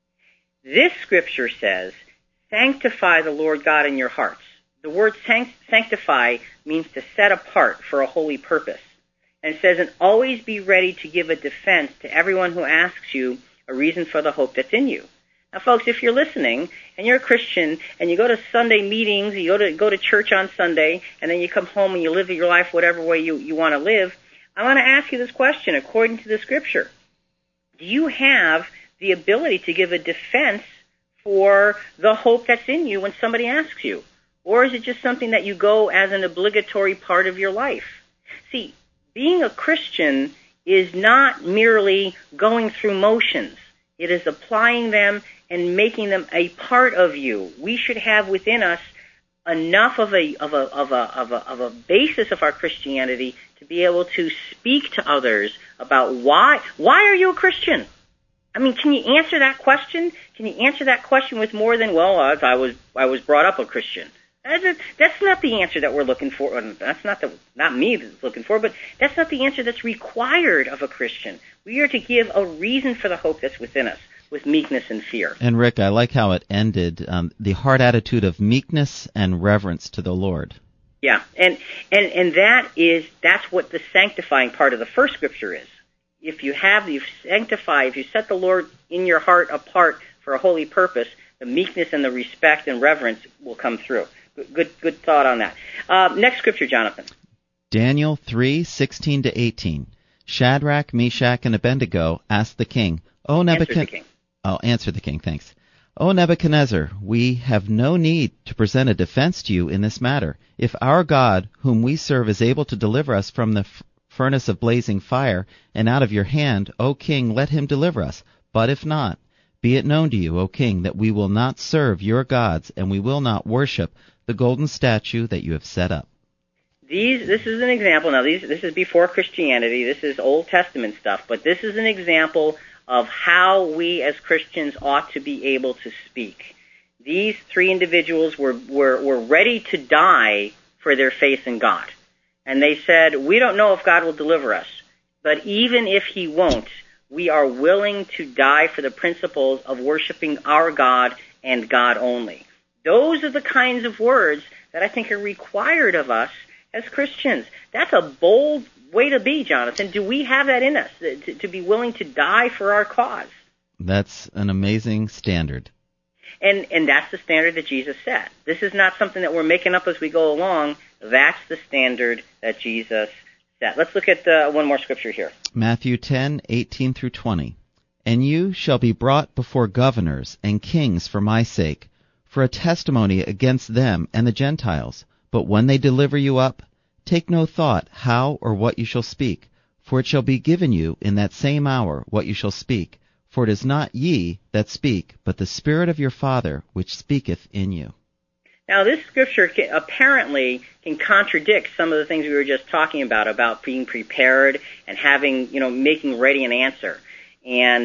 This scripture says, sanctify the Lord God in your hearts. The word sanct- sanctify means to set apart for a holy purpose. And it says, and always be ready to give a defense to everyone who asks you a reason for the hope that's in you. Now, folks, if you're listening and you're a Christian and you go to Sunday meetings, you go to go to church on Sunday, and then you come home and you live your life whatever way you, you want to live, I want to ask you this question according to the Scripture. Do you have the ability to give a defense for the hope that's in you when somebody asks you? Or is it just something that you go as an obligatory part of your life? See, being a Christian is not merely going through motions. It is applying them and making them a part of you. We should have within us enough of a of a of a of a of a basis of our Christianity to be able to speak to others about why why are you a Christian? I mean, can you answer that question? Can you answer that question with more than, well, I was I was brought up a Christian? That's not the answer that we're looking for. That's not the not me that's looking for, but that's not the answer that's required of a Christian. We are to give a reason for the hope that's within us, with meekness and fear. And Rick, I like how it ended, um, the heart attitude of meekness and reverence to the Lord. Yeah, and, and, and that is, that's what the sanctifying part of the first scripture is. If you have, you sanctify, if you set the Lord in your heart apart for a holy purpose, the meekness and the respect and reverence will come through. Good, good, good thought on that. Uh, next scripture, Jonathan. Daniel three sixteen to eighteen. Shadrach, Meshach, and Abednego asked the king, "O Nebuchadnezzar." Oh, answer the king, thanks. "O Nebuchadnezzar, we have no need to present a defense to you in this matter. If our God, whom we serve, is able to deliver us from the f- furnace of blazing fire and out of your hand, O king, let him deliver us. But if not, be it known to you, O king, that we will not serve your gods, and we will not worship the golden statue that you have set up." These, this is an example. Now, these, this is before Christianity. This is Old Testament stuff. But this is an example of how we as Christians ought to be able to speak. These three individuals were, were, were ready to die for their faith in God. And they said, we don't know if God will deliver us, but even if he won't, we are willing to die for the principles of worshiping our God and God only. Those are the kinds of words that I think are required of us as Christians. That's a bold way to be, Jonathan. Do we have that in us, to, to be willing to die for our cause? That's an amazing standard. And and that's the standard that Jesus set. This is not something that we're making up as we go along. That's the standard that Jesus set. Let's look at uh, one more scripture here. Matthew ten eighteen through twenty. "And you shall be brought before governors and kings for my sake, for a testimony against them and the Gentiles. But when they deliver you up, take no thought how or what you shall speak, for it shall be given you in that same hour what you shall speak. For it is not ye that speak, but the Spirit of your Father which speaketh in you." Now, this scripture can, apparently can contradict some of the things we were just talking about, about being prepared and having, you know, making ready an answer. And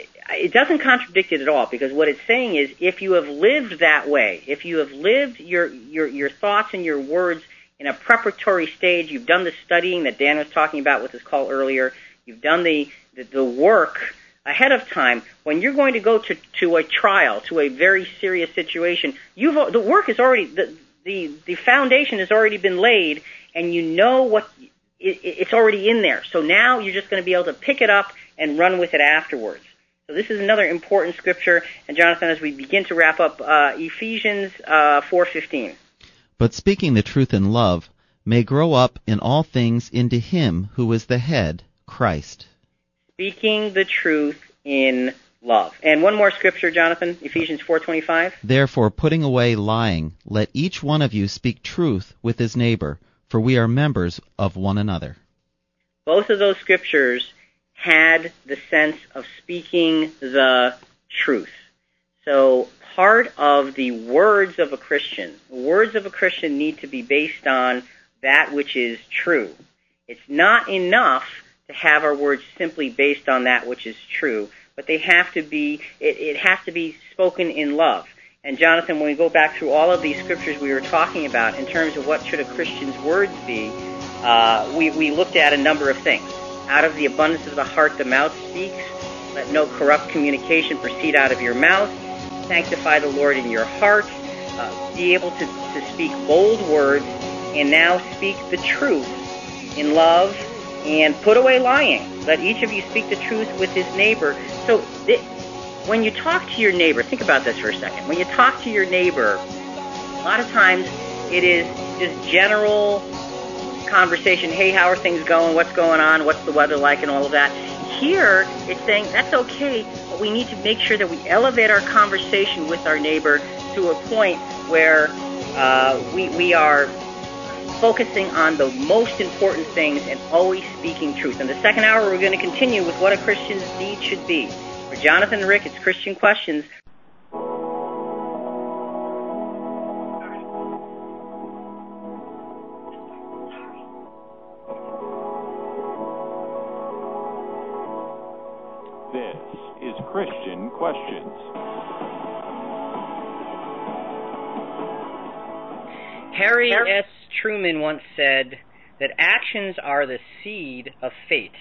it doesn't contradict it at all, because what it's saying is, if you have lived that way, if you have lived your, your, your thoughts and your words in a preparatory stage, you've done the studying that Dan was talking about with his call earlier, you've done the, the, the work ahead of time, when you're going to go to, to a trial, to a very serious situation, you've, the work is already, the, the, the foundation has already been laid, and you know what, it, it's already in there. So now you're just going to be able to pick it up and run with it afterwards. So this is another important scripture. And Jonathan, as we begin to wrap up, uh, Ephesians uh, four fifteen. "But speaking the truth in love may grow up in all things into him who is the head, Christ." Speaking the truth in love. And one more scripture, Jonathan, Ephesians four twenty-five. "Therefore, putting away lying, let each one of you speak truth with his neighbor, for we are members of one another." Both of those scriptures had the sense of speaking the truth. So part of the words of a Christian, the words of a Christian need to be based on that which is true. It's not enough to have our words simply based on that which is true, but they have to be, it, it has to be spoken in love. And Jonathan, when we go back through all of these scriptures we were talking about in terms of what should a Christian's words be, uh, we, we looked at a number of things. Out of the abundance of the heart, the mouth speaks. Let no corrupt communication proceed out of your mouth. Sanctify the Lord in your heart. Uh, be able to, to speak bold words, and now speak the truth in love, and put away lying. Let each of you speak the truth with his neighbor. So th- when you talk to your neighbor, think about this for a second. When you talk to your neighbor, a lot of times it is just general conversation. Hey, how are things going? What's going on? What's the weather like? And all of that. Here, it's saying that's okay, but we need to make sure that we elevate our conversation with our neighbor to a point where uh, we, we are focusing on the most important things and always speaking truth. In the second hour, we're going to continue with what a Christian's deed should be. For Jonathan and Rick, it's Christian Questions. This is Christian Questions. Harry S. Truman once said that actions are the seed of fate.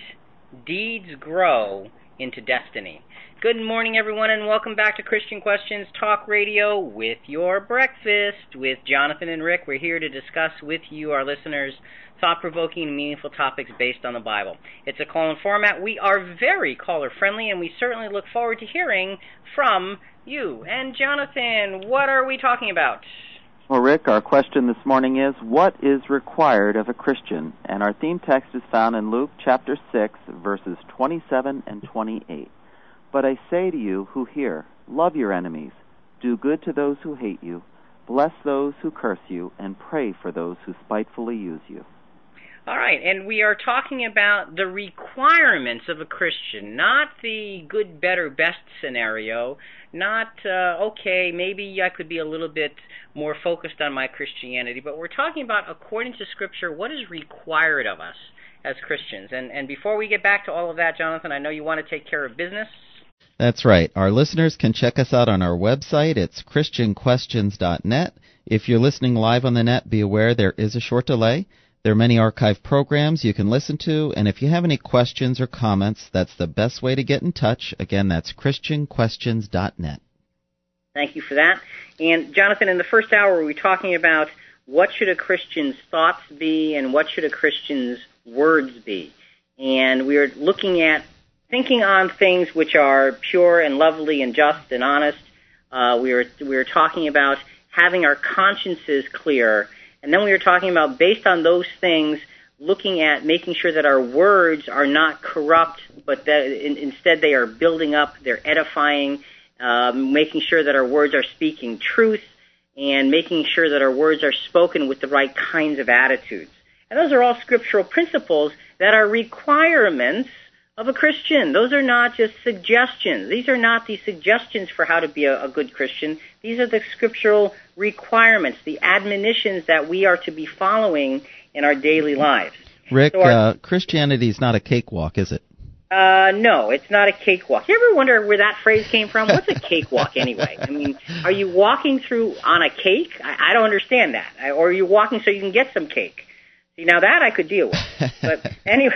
Deeds grow into destiny. Good morning, everyone, and welcome back to Christian Questions Talk Radio with your breakfast with Jonathan and Rick. We're here to discuss with you, our listeners, thought-provoking and meaningful topics based on the Bible. It's a call-in format. We are very caller-friendly, and we certainly look forward to hearing from you. And Jonathan, what are we talking about? Well, Rick, our question this morning is, what is required of a Christian? And our theme text is found in Luke chapter six, verses twenty-seven and twenty-eight. But I say to you who hear, love your enemies, do good to those who hate you, bless those who curse you, and pray for those who spitefully use you. All right, and we are talking about the requirements of a Christian, not the good, better, best scenario, not, uh, okay, maybe I could be a little bit more focused on my Christianity, but we're talking about, according to Scripture, what is required of us as Christians. And, and before we get back to all of that, Jonathan, I know you want to take care of business. That's right. Our listeners can check us out on our website. It's christian questions dot net. If you're listening live on the net, be aware there is a short delay. There are many archive programs you can listen to, and if you have any questions or comments, that's the best way to get in touch. Again, that's christian questions dot net. Thank you for that. And, Jonathan, in the first hour, we were talking about what should a Christian's thoughts be and what should a Christian's words be. And we are looking at thinking on things which are pure and lovely and just and honest. Uh, we were we were talking about having our consciences clear. And then we were talking about, based on those things, looking at making sure that our words are not corrupt, but that in, instead they are building up, they're edifying, um, making sure that our words are speaking truth, and making sure that our words are spoken with the right kinds of attitudes. And those are all scriptural principles that are requirements of a Christian. Those are not just suggestions. These are not the suggestions for how to be a, a good Christian. These are the scriptural requirements, the admonitions that we are to be following in our daily lives. Rick, so our, uh, Christianity is not a cakewalk, is it? Uh, no, it's not a cakewalk. You ever wonder where that phrase came from? What's a cakewalk anyway? I mean, are you walking through on a cake? I, I don't understand that. I, or are you walking so you can get some cake? See, now that I could deal with. But anyway...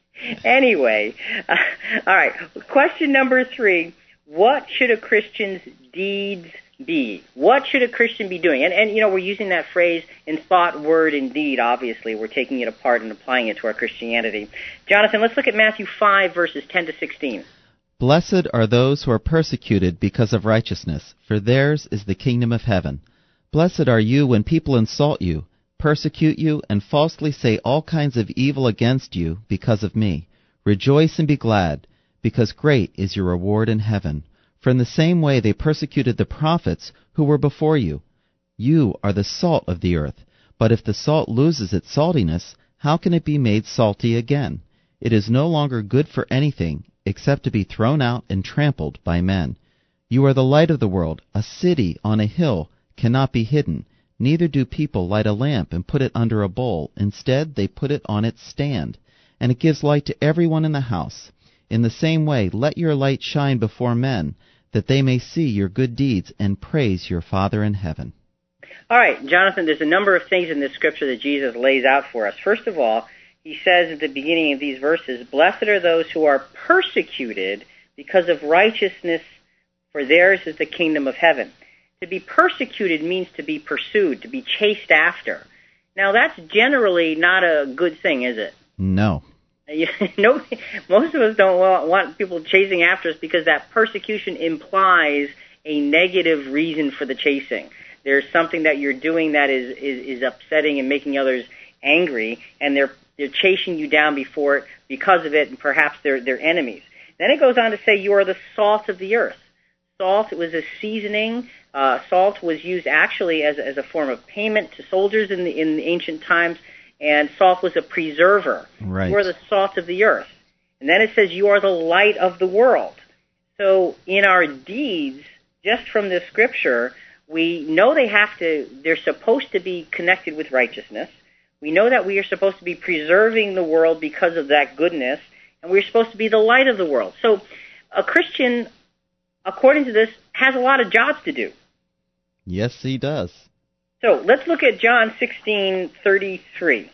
Anyway, uh, all right, question number three, what should a Christian's deeds be? What should a Christian be doing? And, and, you know, we're using that phrase in thought, word, and deed, obviously. We're taking it apart and applying it to our Christianity. Jonathan, let's look at Matthew five, verses ten to sixteen. Blessed are those who are persecuted because of righteousness, for theirs is the kingdom of heaven. Blessed are you when people insult you, persecute you, and falsely say all kinds of evil against you because of me. Rejoice and be glad, because great is your reward in heaven. For in the same way they persecuted the prophets who were before you. You are the salt of the earth, but if the salt loses its saltiness, how can it be made salty again? It is no longer good for anything except to be thrown out and trampled by men. You are the light of the world. A city on a hill cannot be hidden. Neither do people light a lamp and put it under a bowl. Instead, they put it on its stand, and it gives light to everyone in the house. In the same way, let your light shine before men, that they may see your good deeds and praise your Father in heaven. All right, Jonathan, there's a number of things in this scripture that Jesus lays out for us. First of all, he says at the beginning of these verses, "Blessed are those who are persecuted because of righteousness, for theirs is the kingdom of heaven." To be persecuted means to be pursued, to be chased after. Now, that's generally not a good thing, is it? No. no, most of us don't want people chasing after us because that persecution implies a negative reason for the chasing. There's something that you're doing that is, is, is upsetting and making others angry, and they're they're chasing you down before it because of it, and perhaps they're they're enemies. Then it goes on to say you are the salt of the earth. Salt was a seasoning. Uh, salt was used actually as as a form of payment to soldiers in the in the ancient times, and salt was a preserver. Right. You are the salt of the earth. And then it says you are the light of the world. So in our deeds, just from this scripture, we know they have to, they're supposed to be connected with righteousness. We know that we are supposed to be preserving the world because of that goodness, and we're supposed to be the light of the world. So a Christian, according to this, has a lot of jobs to do. Yes, he does. So let's look at John sixteen thirty-three.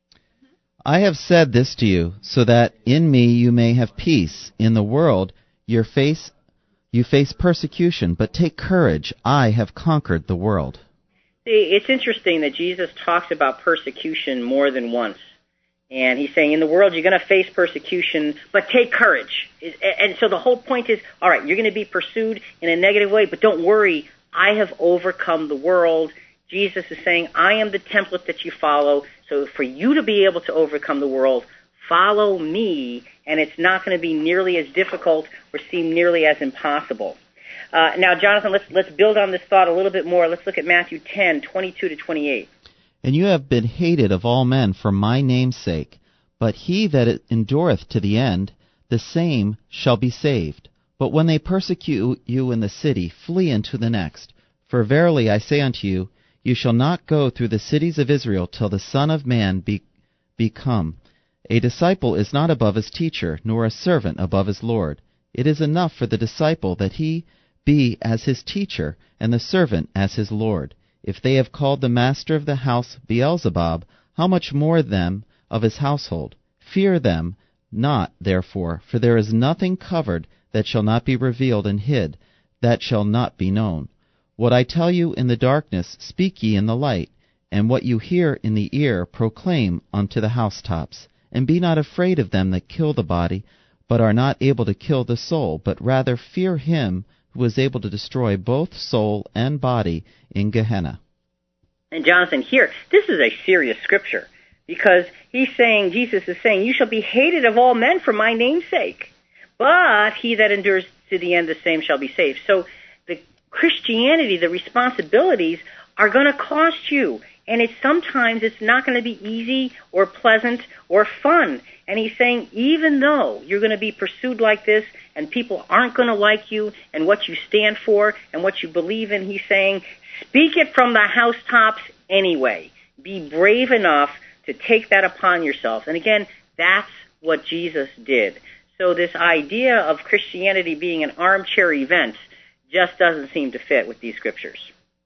I have said this to you, so that in me you may have peace. In the world your face you face persecution, but take courage. I have conquered the world. See, it's interesting that Jesus talks about persecution more than once. And he's saying, in the world, you're going to face persecution, but take courage. And so the whole point is, all right, you're going to be pursued in a negative way, but don't worry. I have overcome the world. Jesus is saying, I am the template that you follow. So for you to be able to overcome the world, follow me, and it's not going to be nearly as difficult or seem nearly as impossible. Uh, now, Jonathan, let's let's build on this thought a little bit more. Let's look at Matthew ten, twenty-two to twenty-eight. And you have been hated of all men for my name's sake, but he that endureth to the end, the same shall be saved. But when they persecute you in the city, flee into the next. For verily I say unto you, you shall not go through the cities of Israel till the Son of Man be, be come. A disciple is not above his teacher, nor a servant above his Lord. It is enough for the disciple that he be as his teacher, and the servant as his Lord. If they have called the master of the house Beelzebub, how much more them of his household? Fear them not, therefore, for there is nothing covered that shall not be revealed, and hid that shall not be known. What I tell you in the darkness, speak ye in the light, and what you hear in the ear, proclaim unto the housetops. And be not afraid of them that kill the body, but are not able to kill the soul, but rather fear him who is able to destroy both soul and body in Gehenna. And Jonathan, here, this is a serious scripture, because he's saying, Jesus is saying, you shall be hated of all men for my name's sake, but he that endures to the end, the same shall be saved. So the Christianity, the responsibilities are going to cost you. And it's sometimes it's not going to be easy or pleasant or fun. And he's saying, even though you're going to be pursued like this and people aren't going to like you and what you stand for and what you believe in, he's saying, speak it from the housetops anyway. Be brave enough to take that upon yourself. And again, that's what Jesus did. So this idea of Christianity being an armchair event just doesn't seem to fit with these scriptures.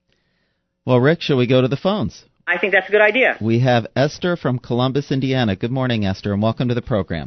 Well, Rick, shall we go to the phones? I think that's a good idea. We have Esther from Columbus, Indiana. Good morning, Esther, and welcome to the program.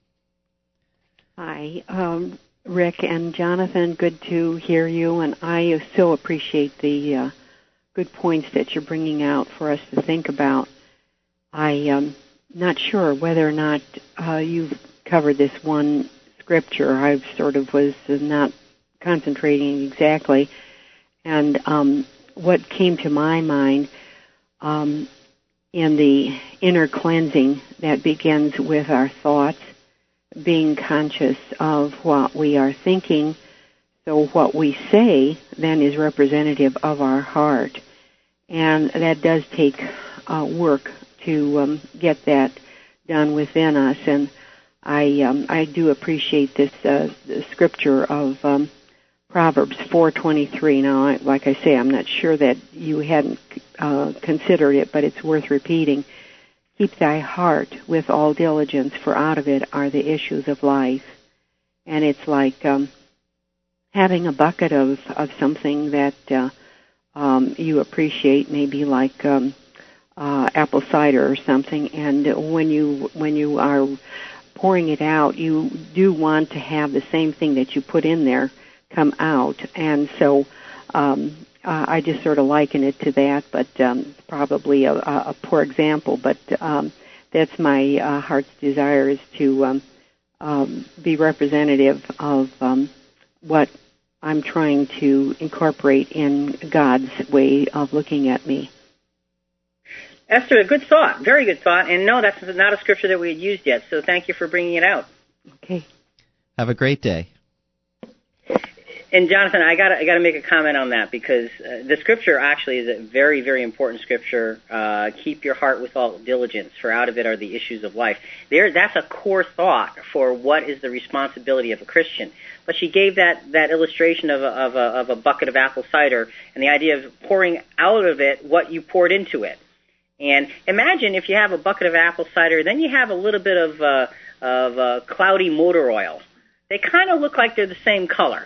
Hi, um, Rick and Jonathan. Good to hear you, and I so appreciate the uh, good points that you're bringing out for us to think about. I'm um, not sure whether or not uh, you've covered this one scripture. I sort of was not concentrating exactly, and um, what came to my mind Um, in the inner cleansing that begins with our thoughts, being conscious of what we are thinking, so what we say then is representative of our heart. And that does take uh, work to um, get that done within us. And I um, I do appreciate this uh, scripture of um, Proverbs four twenty-three. Now, I, like I say, I'm not sure that you hadn't uh, considered it, but it's worth repeating. Keep thy heart with all diligence, for out of it are the issues of life. And it's like um, having a bucket of, of something that uh, um, you appreciate, maybe like um, uh, apple cider or something, and when you when you are pouring it out, you do want to have the same thing that you put in there come out, and so um, uh, I just sort of liken it to that, but um, probably a, a poor example, but um, that's my uh, heart's desire, is to um, um, be representative of um, what I'm trying to incorporate in God's way of looking at me. Esther, a good thought, very good thought, and no, that's not a scripture that we had used yet, so thank you for bringing it out. Okay. Have a great day. And Jonathan, I got I got to make a comment on that, because uh, the scripture actually is a very, very important scripture. Uh, Keep your heart with all diligence, for out of it are the issues of life. There, that's a core thought for what is the responsibility of a Christian. But she gave that, that illustration of a, of, a, of a bucket of apple cider, and the idea of pouring out of it what you poured into it. And imagine if you have a bucket of apple cider, then you have a little bit of uh, of uh, cloudy motor oil. They kind of look like they're the same color.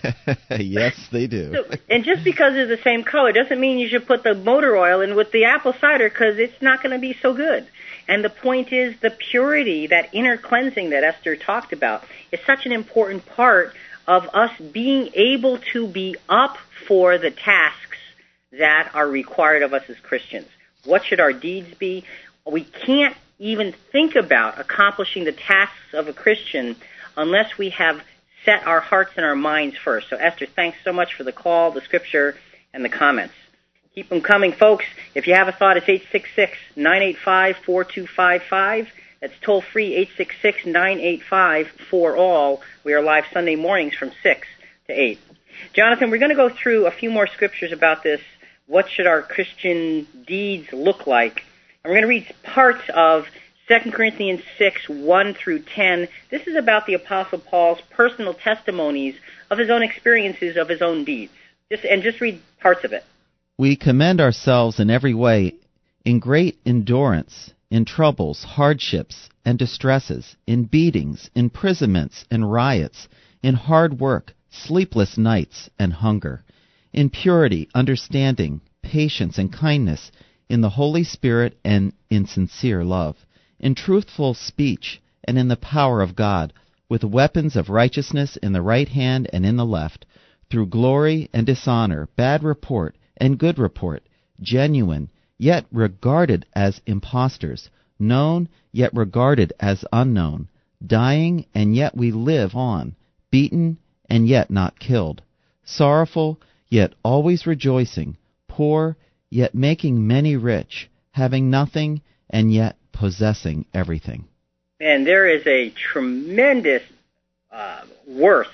Yes, they do. So, and just because they're the same color doesn't mean you should put the motor oil in with the apple cider, because it's not going to be so good. And the point is, the purity, that inner cleansing that Esther talked about, is such an important part of us being able to be up for the tasks that are required of us as Christians. What should our deeds be? We can't even think about accomplishing the tasks of a Christian unless we have set our hearts and our minds first. So, Esther, thanks so much for the call, the scripture, and the comments. Keep them coming, folks. If you have a thought, it's eight six six, nine eight five, four two five five. That's toll-free, eight six six, nine eight five, four all. We are live Sunday mornings from six to eight. Jonathan, we're going to go through a few more scriptures about this. What should our Christian deeds look like? And we're going to read parts of Second Corinthians six, one through ten. This is about the Apostle Paul's personal testimonies of his own experiences, of his own deeds. Just and just read parts of it. We commend ourselves in every way, in great endurance, in troubles, hardships, and distresses, in beatings, imprisonments, and riots, in hard work, sleepless nights, and hunger, in purity, understanding, patience, and kindness, in the Holy Spirit, and in sincere love, in truthful speech, and in the power of God, with weapons of righteousness in the right hand and in the left, through glory and dishonor, bad report and good report, genuine, yet regarded as impostors, known, yet regarded as unknown, dying, and yet we live on, beaten, and yet not killed, sorrowful, yet always rejoicing, poor, yet making many rich, having nothing, and yet possessing everything. And there is a tremendous uh, worth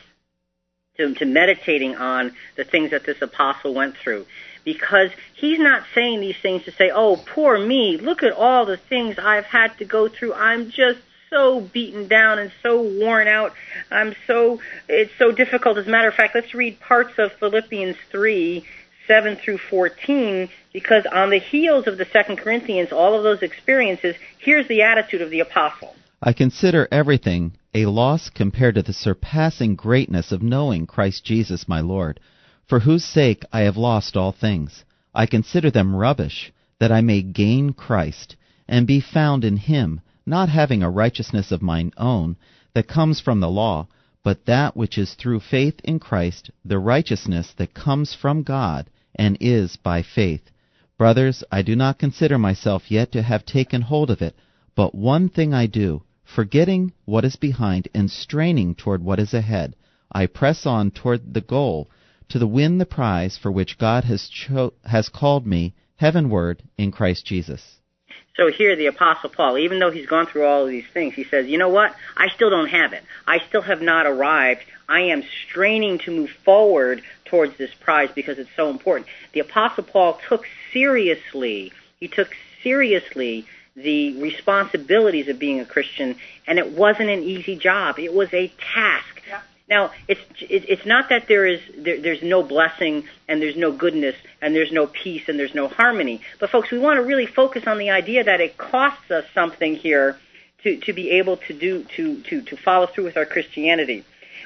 to, to meditating on the things that this apostle went through, because he's not saying these things to say, oh, poor me, look at all the things I've had to go through. I'm just so beaten down and so worn out. I'm so, it's so difficult. As a matter of fact, let's read parts of Philippians three, seven through fourteen, because on the heels of the Second Corinthians, all of those experiences, here's the attitude of the apostle. I consider everything a loss compared to the surpassing greatness of knowing Christ Jesus my Lord, for whose sake I have lost all things. I consider them rubbish, that I may gain Christ, and be found in him, not having a righteousness of mine own, that comes from the law, but that which is through faith in Christ, the righteousness that comes from God, and is by faith. Brothers, I do not consider myself yet to have taken hold of it, but one thing I do, forgetting what is behind and straining toward what is ahead, I press on toward the goal, to the win the prize for which God has cho- has called me heavenward in Christ Jesus. So here the Apostle Paul, even though he's gone through all of these things, he says, you know what? I still don't have it. I still have not arrived. I am straining to move forward towards this prize because it's so important. The Apostle Paul took seriously, he took seriously the responsibilities of being a Christian, and it wasn't an easy job. It was a task. Yeah. Now, it's it's not that there is there, there's no blessing and there's no goodness and there's no peace and there's no harmony. But, folks, we want to really focus on the idea that it costs us something here to, to be able to do to, to, to follow through with our Christianity.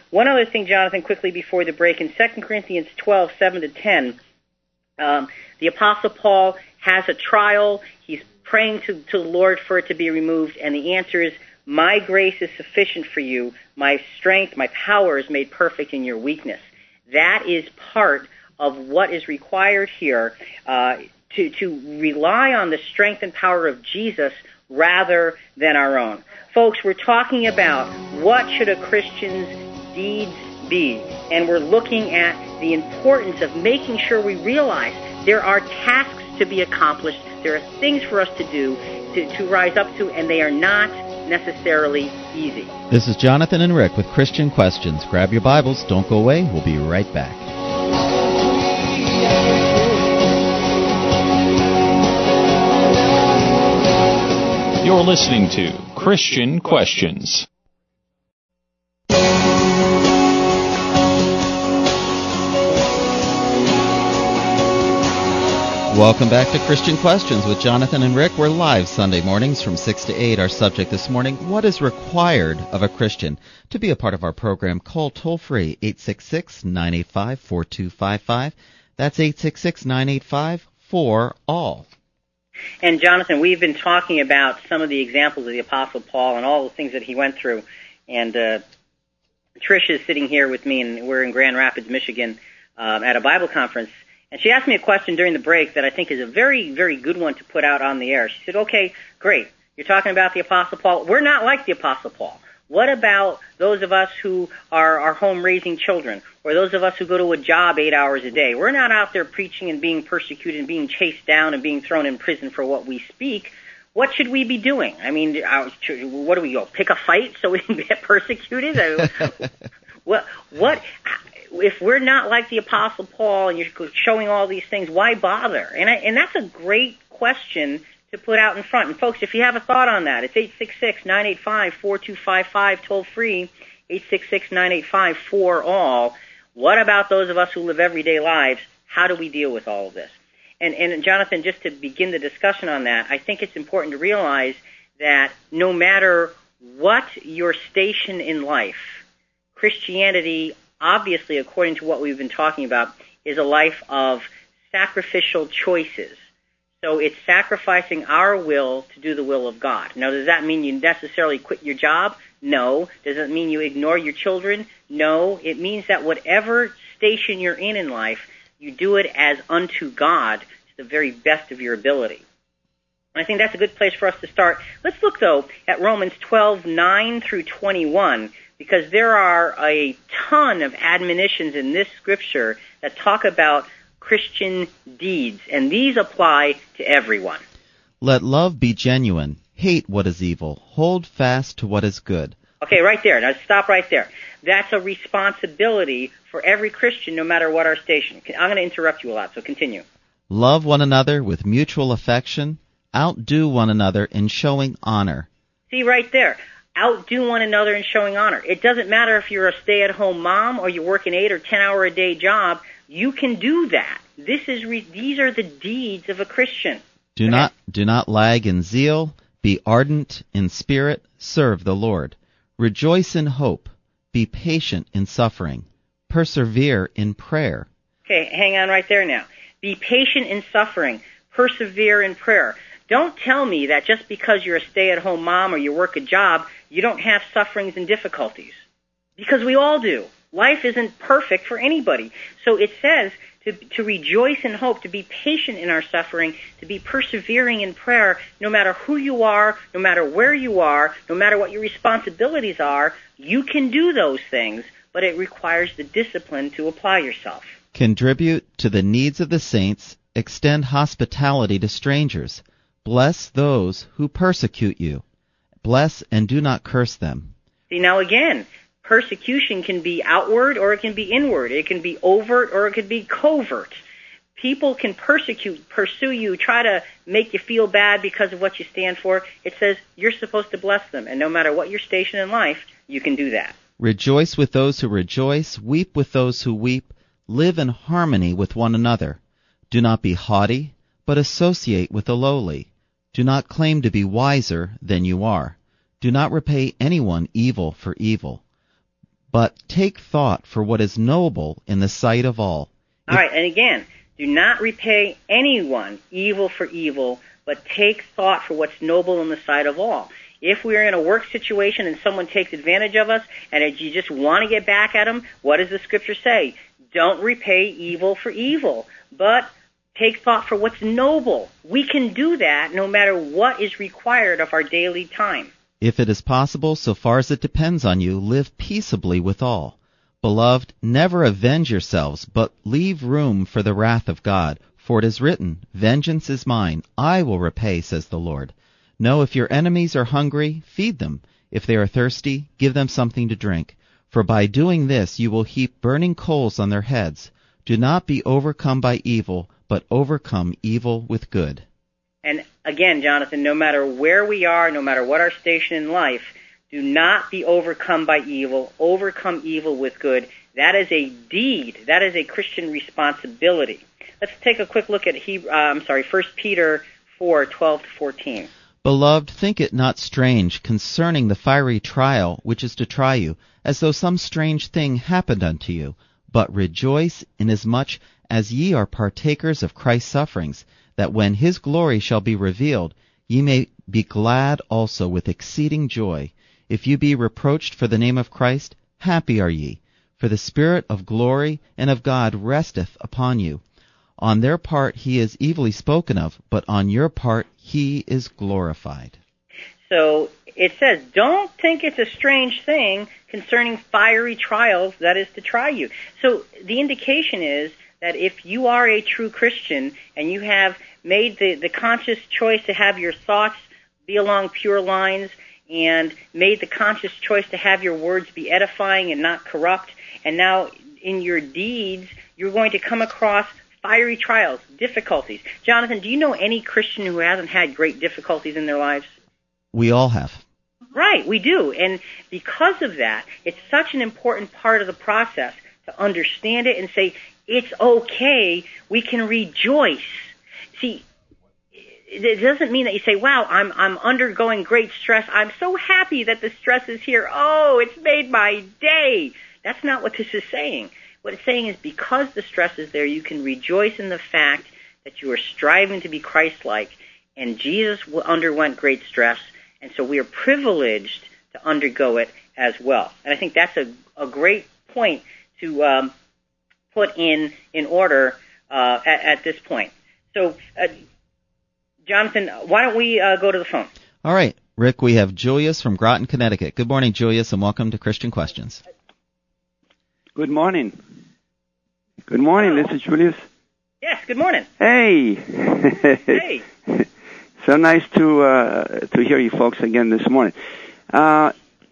one other thing, Jonathan, quickly before the break. In Second Corinthians twelve, seven to ten, um, the Apostle Paul has a trial. He's praying to, to the Lord for it to be removed, and the answer is, my grace is sufficient for you. My strength, my power is made perfect in your weakness. That is part of what is required here, uh, to, to rely on the strength and power of Jesus rather than our own. Folks, we're talking about what should a Christian's deeds be, and we're looking at the importance of making sure we realize there are tasks to be accomplished, there are things for us to do, to, to rise up to, and they are not necessarily easy. This is Jonathan and Rick with Christian Questions. Grab your Bibles, don't go away, we'll be right back. You're listening to Christian Questions. Welcome back to Christian Questions with Jonathan and Rick. We're live Sunday mornings from six to eight. Our subject this morning, what is required of a Christian? To be a part of our program, call toll-free eight six six, nine eight five, four two five five. That's eight six six, nine eight five, four all. And Jonathan, we've been talking about some of the examples of the Apostle Paul and all the things that he went through. And uh, Trish is sitting here with me, and we're in Grand Rapids, Michigan, um, at a Bible conference. And she asked me a question during the break that I think is a very, very good one to put out on the air. She said, okay, great. You're talking about the Apostle Paul. We're not like the Apostle Paul. What about those of us who are, are home raising children, or those of us who go to a job eight hours a day? We're not out there preaching and being persecuted and being chased down and being thrown in prison for what we speak. What should we be doing? I mean, what do we go, pick a fight so we can get persecuted? what, what, if we're not like the Apostle Paul and you're showing all these things, why bother? And I, and that's a great question to put out in front. And folks, if you have a thought on that, it's eight six six, nine eight five, four two five five, toll free, eight six six, nine eight five, four all. What about those of us who live everyday lives? How do we deal with all of this? And, and Jonathan, just to begin the discussion on that, I think it's important to realize that no matter what your station in life, Christianity, obviously, according to what we've been talking about, is a life of sacrificial choices. So it's sacrificing our will to do the will of God. Now, does that mean you necessarily quit your job? No. Does it mean you ignore your children? No. It means that whatever station you're in in life, you do it as unto God to the very best of your ability. And I think that's a good place for us to start. Let's look, though, at Romans twelve, nine through twenty-one, because there are a ton of admonitions in this scripture that talk about Christian deeds, and these apply to everyone. Let love be genuine. Hate what is evil. Hold fast to what is good. Okay, right there. Now stop right there. That's a responsibility for every Christian, no matter what our station. I'm going to interrupt you a lot, so continue. Love one another with mutual affection. Outdo one another in showing honor. See, right there. Outdo one another in showing honor. It doesn't matter if you're a stay-at-home mom or you work an eight or ten hour a day job. You can do that. This is re- these are the deeds of a Christian. Do not do not lag in zeal. Be ardent in spirit. Serve the Lord. Rejoice in hope. Be patient in suffering. Persevere in prayer. Okay, hang on right there now. Be patient in suffering. Persevere in prayer. Don't tell me that just because you're a stay-at-home mom or you work a job, you don't have sufferings and difficulties. Because we all do. Life isn't perfect for anybody. So it says to, to rejoice in hope, to be patient in our suffering, to be persevering in prayer, no matter who you are, no matter where you are, no matter what your responsibilities are. You can do those things, but it requires the discipline to apply yourself. Contribute to the needs of the saints. Extend hospitality to strangers. Bless those who persecute you. Bless and do not curse them. See, now again, persecution can be outward or it can be inward. It can be overt or it can be covert. People can persecute, pursue you, try to make you feel bad because of what you stand for. It says you're supposed to bless them, and no matter what your station in life, you can do that. Rejoice with those who rejoice. Weep with those who weep. Live in harmony with one another. Do not be haughty, but associate with the lowly. Do not claim to be wiser than you are. Do not repay anyone evil for evil, but take thought for what is noble in the sight of all. All right, and again, do not repay anyone evil for evil, but take thought for what's noble in the sight of all. If we're in a work situation and someone takes advantage of us and you just want to get back at them, what does the Scripture say? Don't repay evil for evil, but take thought for what's noble. We can do that no matter what is required of our daily time. If it is possible, so far as it depends on you, live peaceably with all. Beloved, never avenge yourselves, but leave room for the wrath of God. For it is written, Vengeance is mine, I will repay, says the Lord. No, if your enemies are hungry, feed them. If they are thirsty, give them something to drink. For by doing this you will heap burning coals on their heads. Do not be overcome by evil, but overcome evil with good. And again, Jonathan, no matter where we are, no matter what our station in life, do not be overcome by evil. Overcome evil with good. That is a deed. That is a Christian responsibility. Let's take a quick look at Hebrew, uh, I'm sorry, First Peter four, twelve to fourteen. Beloved, think it not strange concerning the fiery trial which is to try you, as though some strange thing happened unto you. But rejoice inasmuch as ye are partakers of Christ's sufferings, that when his glory shall be revealed, ye may be glad also with exceeding joy. If you be reproached for the name of Christ, happy are ye, for the Spirit of glory and of God resteth upon you. On their part he is evilly spoken of, but on your part he is glorified. So it says, don't think it's a strange thing concerning fiery trials that is to try you. So the indication is that if you are a true Christian and you have made the, the conscious choice to have your thoughts be along pure lines and made the conscious choice to have your words be edifying and not corrupt, and now in your deeds you're going to come across fiery trials, difficulties. Jonathan, do you know any Christian who hasn't had great difficulties in their lives? We all have. Right, we do. And because of that, it's such an important part of the process to understand it and say, it's okay, we can rejoice. See, it doesn't mean that you say, wow, I'm I'm undergoing great stress. I'm so happy that the stress is here. Oh, it's made my day. That's not what this is saying. What it's saying is because the stress is there, you can rejoice in the fact that you are striving to be Christ-like, and Jesus underwent great stress, and so we are privileged to undergo it as well. And I think that's a, a great point to um, put in in order uh, at, at this point. So, uh, Jonathan, why don't we uh, go to the phone? All right, Rick, we have Julius from Groton, Connecticut. Good morning, Julius, and welcome to Christian Questions. Good morning. Good morning, this is Julius. Yes, good morning. Hey. Hey. So nice to uh, to hear you folks again this morning. Uh,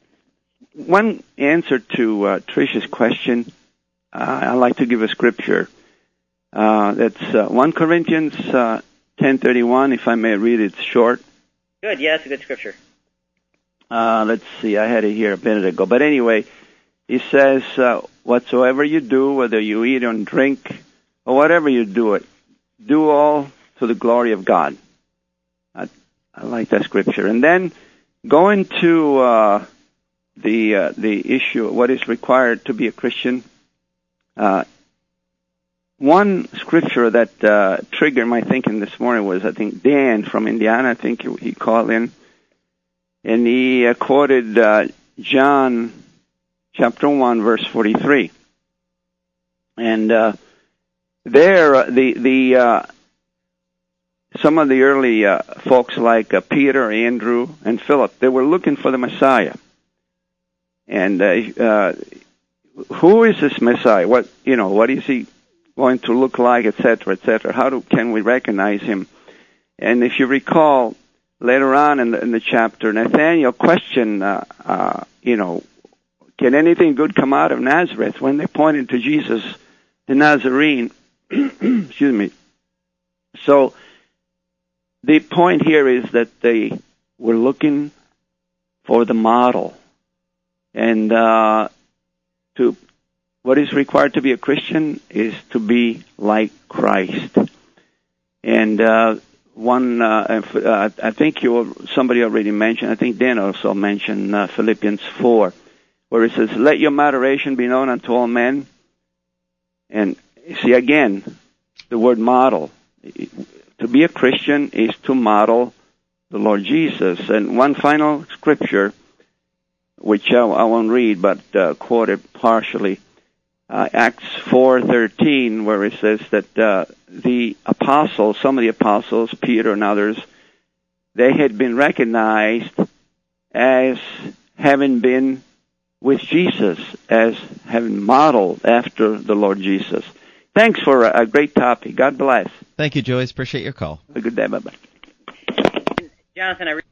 one answer to uh, Trish's question, uh, I'd like to give a scripture. Uh, that's uh, First Corinthians uh, ten thirty-one, if I may read it. It's short. Good, yeah, that's a good scripture. Uh, let's see, I had it here a minute ago. But anyway, he says, uh, whatsoever you do, whether you eat or drink, or whatever you do it, do all to the glory of God. I, I like that scripture. And then going to uh, the uh, the issue, what is required to be a Christian, uh, one scripture that uh, triggered my thinking this morning was, I think, Dan from Indiana, I think he, he called in, and he uh, quoted uh, John chapter one, verse forty-three. And uh, there, uh, the the uh, some of the early uh, folks like uh, Peter, Andrew, and Philip, they were looking for the Messiah. And uh, uh, who is this Messiah? What you know? What is he going to look like, et cetera, et cetera? How do, can we recognize him? And if you recall, later on in the, in the chapter, Nathanael questioned, uh, uh, you know, can anything good come out of Nazareth? When they pointed to Jesus, the Nazarene. Excuse me. So the point here is that they were looking for the model. And uh, to what is required to be a Christian is to be like Christ. And uh, one, uh, uh, I think you somebody already mentioned, I think Dan also mentioned uh, Philippians four, where it says, let your moderation be known unto all men. And see, again, the word model. To be a Christian is to model the Lord Jesus. And one final scripture, which I, I won't read, but uh, quote it partially, uh, Acts four thirteen, where it says that uh, the apostles, some of the apostles, Peter and others, they had been recognized as having been with Jesus, as having modeled after the Lord Jesus. Thanks for a, a great topic. God bless. Thank you, Joyce. Appreciate your call. Have a good day. Bye-bye. Jonathan, I read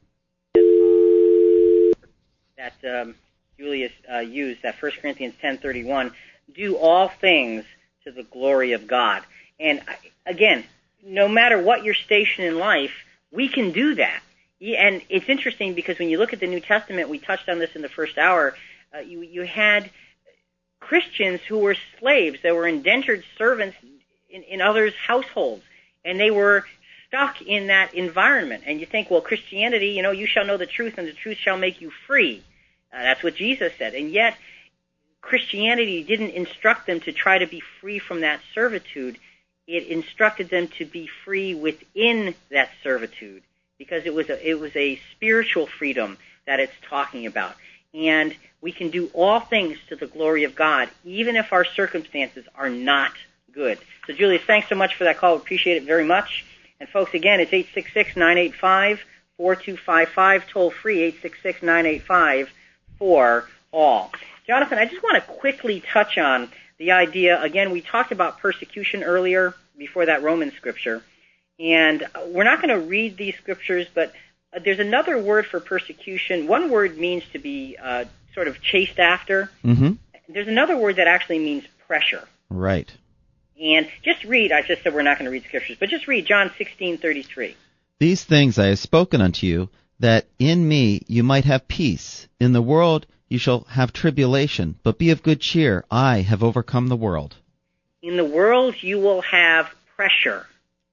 that um, Julius uh, used, that First Corinthians ten thirty-one, do all things to the glory of God. And again, no matter what your station in life, we can do that. And it's interesting because when you look at the New Testament, we touched on this in the first hour, uh, you, you had Christians who were slaves, that were indentured servants in, in others' households, and they were stuck in that environment. And you think, well, Christianity, you know, you shall know the truth, and the truth shall make you free. Uh, that's what Jesus said. And yet, Christianity didn't instruct them to try to be free from that servitude. It instructed them to be free within that servitude, because it was a, it was a spiritual freedom that it's talking about. And we can do all things to the glory of God, even if our circumstances are not good. So, Julius, thanks so much for that call. Appreciate it very much. And, folks, again, it's eight six six, nine eight five, four two five five, toll free, eight six six, nine eight five, four all. Jonathan, I just want to quickly touch on the idea. Again, we talked about persecution earlier before that Roman scripture. And we're not going to read these scriptures, but there's another word for persecution. One word means to be uh, sort of chased after. Mm-hmm. There's another word that actually means pressure. Right. And just read, I just said we're not going to read scriptures, but just read John sixteen thirty-three. These things I have spoken unto you, that in me you might have peace. In the world you shall have tribulation, but be of good cheer. I have overcome the world. In the world you will have pressure,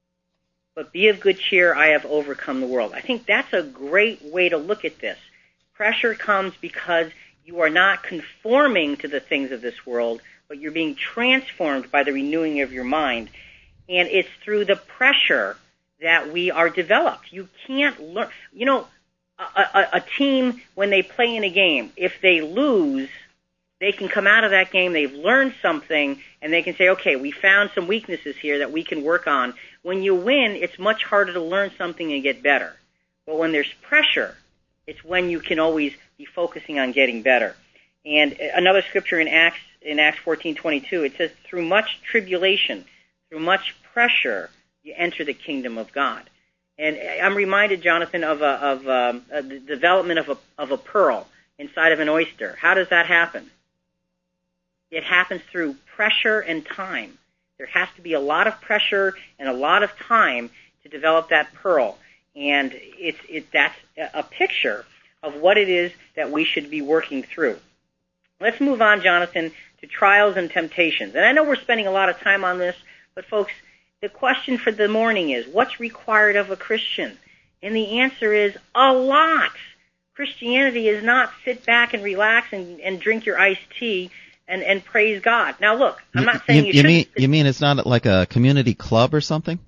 but be of good cheer. I have overcome the world. I think that's a great way to look at this. Pressure comes because you are not conforming to the things of this world, but you're being transformed by the renewing of your mind. And it's through the pressure that we are developed. You can't learn. You know, a, a, a team, when they play in a game, if they lose, they can come out of that game, they've learned something, and they can say, okay, we found some weaknesses here that we can work on. When you win, it's much harder to learn something and get better. But when there's pressure, it's when you can always be focusing on getting better. And another scripture in Acts, in Acts fourteen twenty-two, it says, through much tribulation, through much pressure, you enter the kingdom of God. And I'm reminded, Jonathan, of, a, of um, a, the development of a, of a pearl inside of an oyster. How does that happen? It happens through pressure and time. There has to be a lot of pressure and a lot of time to develop that pearl. And it's, it, that's a picture of what it is that we should be working through. Let's move on, Jonathan, to trials and temptations. And I know we're spending a lot of time on this, but folks, the question for the morning is, what's required of a Christian? And the answer is a lot. Christianity is not sit back and relax and, and drink your iced tea and, and praise God. Now, look, I'm not saying you, you, you shouldn't. Mean, you mean it's not like a community club or something?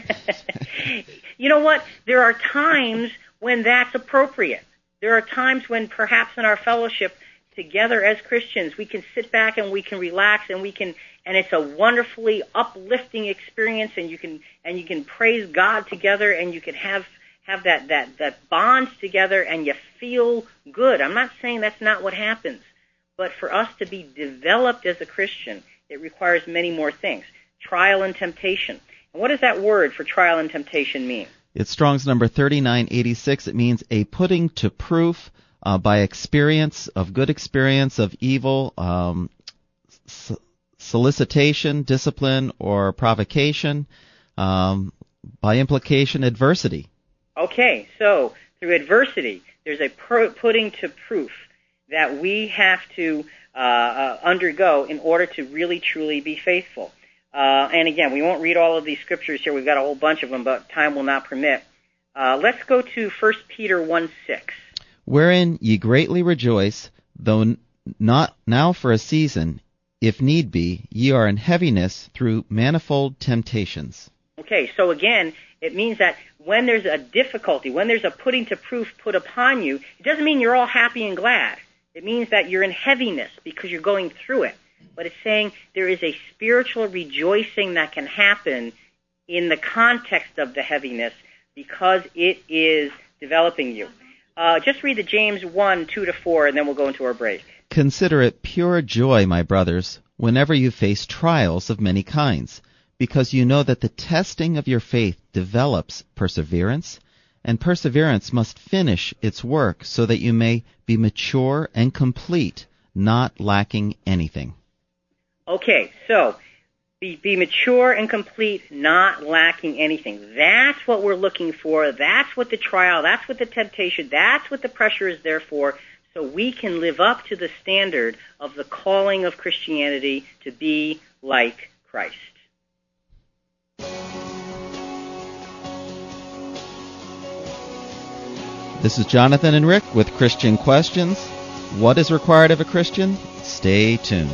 You know what? There are times when that's appropriate. There are times when perhaps in our fellowship together as Christians, we can sit back and we can relax and we can, and it's a wonderfully uplifting experience, and you can, and you can praise God together, and you can have, have that, that, that bonds together, and you feel good. I'm not saying that's not what happens, but for us to be developed as a Christian, it requires many more things. Trial and temptation. And what does that word for trial and temptation mean? It's Strong's number thirty-nine eighty-six. It means a putting to proof uh, by experience, of good experience, of evil, um, s- solicitation, discipline, or provocation, um, by implication, adversity. Okay, so through adversity, there's a pro- putting to proof that we have to uh, uh, undergo in order to really, truly be faithful. Uh, and again, we won't read all of these scriptures here. We've got a whole bunch of them, but time will not permit. Uh, let's go to First Peter one six. Wherein ye greatly rejoice, though not now for a season, if need be, ye are in heaviness through manifold temptations. Okay, so again, it means that when there's a difficulty, when there's a putting to proof put upon you, it doesn't mean you're all happy and glad. It means that you're in heaviness because you're going through it. But it's saying there is a spiritual rejoicing that can happen in the context of the heaviness because it is developing you. Uh, just read the James one, two to four, and then we'll go into our break. Consider it pure joy, my brothers, whenever you face trials of many kinds, because you know that the testing of your faith develops perseverance, and perseverance must finish its work so that you may be mature and complete, not lacking anything. Okay, so be, be mature and complete, not lacking anything. That's what we're looking for. That's what the trial, that's what the temptation, that's what the pressure is there for, so we can live up to the standard of the calling of Christianity to be like Christ. This is Jonathan and Rick with Christian Questions. What is required of a Christian? Stay tuned.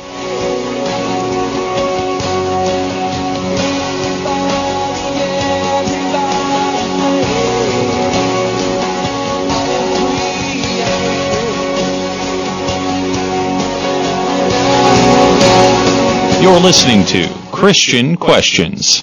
You're listening to Christian Questions.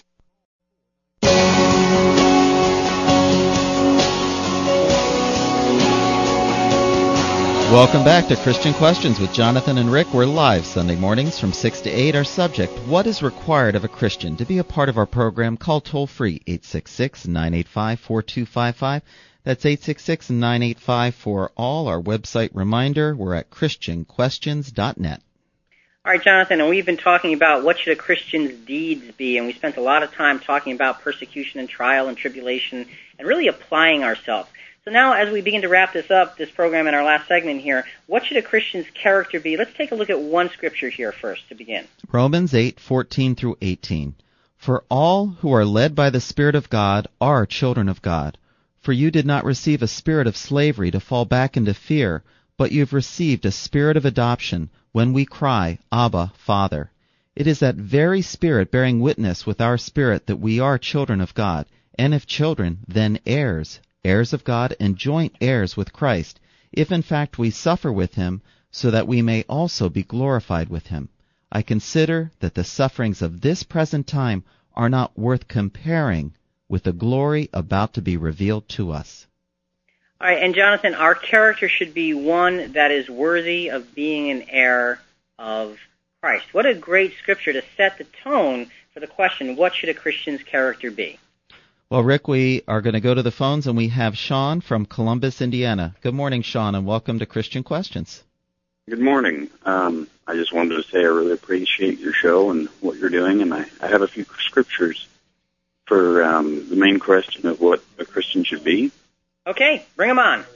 Welcome back to Christian Questions with Jonathan and Rick. We're live Sunday mornings from six to eight. Our subject, what is required of a Christian? To be a part of our program, call toll-free eight six six, nine eight five, four two five five. That's eight six six, nine eight five four all. Our website reminder, we're at christian questions dot net. All right, Jonathan, and we've been talking about what should a Christian's deeds be, and we spent a lot of time talking about persecution and trial and tribulation and really applying ourselves. So now as we begin to wrap this up, this program in our last segment here, what should a Christian's character be? Let's take a look at one scripture here first to begin. Romans eight, fourteen through eighteen. For all who are led by the Spirit of God are children of God. For you did not receive a spirit of slavery to fall back into fear, but you've received a spirit of adoption when we cry, Abba, Father. It is that very Spirit bearing witness with our spirit that we are children of God, and if children, then heirs, heirs of God and joint heirs with Christ, if in fact we suffer with him, so that we may also be glorified with him. I consider that the sufferings of this present time are not worth comparing with the glory about to be revealed to us. All right, and Jonathan, our character should be one that is worthy of being an heir of Christ. What a great scripture to set the tone for the question, what should a Christian's character be? Well, Rick, we are going to go to the phones, and we have Sean from Columbus, Indiana. Good morning, Sean, and welcome to Christian Questions. Good morning. Um, I just wanted to say I really appreciate your show and what you're doing, and I, I have a few scriptures for um, the main question of what a Christian should be. Okay, bring them on.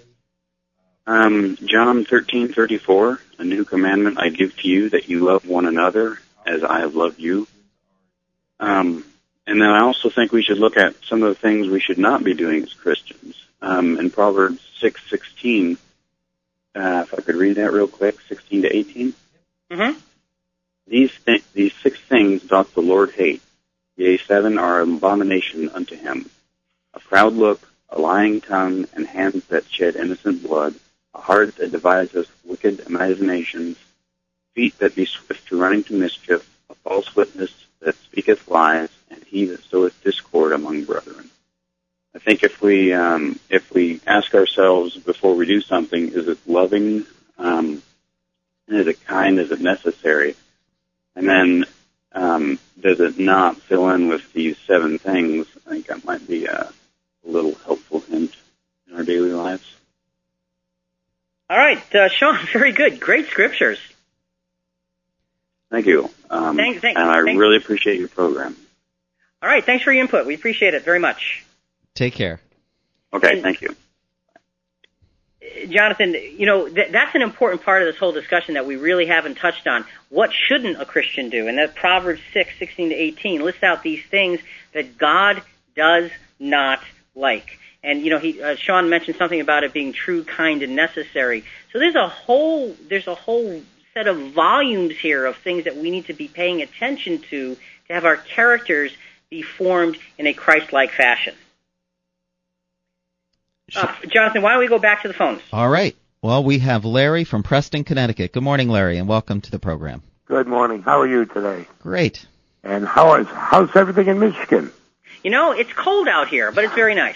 Um, John thirteen thirty-four, a new commandment I give to you, that you love one another as I have loved you. Um, and then I also think we should look at some of the things we should not be doing as Christians. Um, in Proverbs six sixteen, uh, if I could read that real quick, sixteen to eighteen. Mm-hmm. These th- these six things doth the Lord hate, yea, seven are an abomination unto him: a proud look, a lying tongue, and hands that shed innocent blood, a heart that deviseth wicked imaginations, feet that be swift to running to mischief, a false witness that speaketh lies, and he that soweth discord among brethren. I think if we um, if we ask ourselves before we do something, is it loving, um, is it kind, is it necessary, and then um, does it not fill in with these seven things, I think that might be a a little helpful hint in our daily lives. All right, uh, Sean, very good. Great scriptures. Thank you. Um, thanks, thanks, and I thanks. really appreciate your program. All right, thanks for your input. We appreciate it very much. Take care. Okay, and, thank you. Jonathan, you know, th- that's an important part of this whole discussion that we really haven't touched on. What shouldn't a Christian do? And that Proverbs six, sixteen to eighteen lists out these things that God does not like. And, you know, he, uh, Sean mentioned something about it being true, kind, and necessary. So there's a whole, there's a whole set of volumes here of things that we need to be paying attention to to have our characters be formed in a Christ-like fashion. Uh, Jonathan, why don't we go back to the phones? All right. Well, we have Larry from Preston, Connecticut. Good morning, Larry, and welcome to the program. Good morning. How are you today? Great. And how is how's everything in Michigan? You know, it's cold out here, but it's very nice.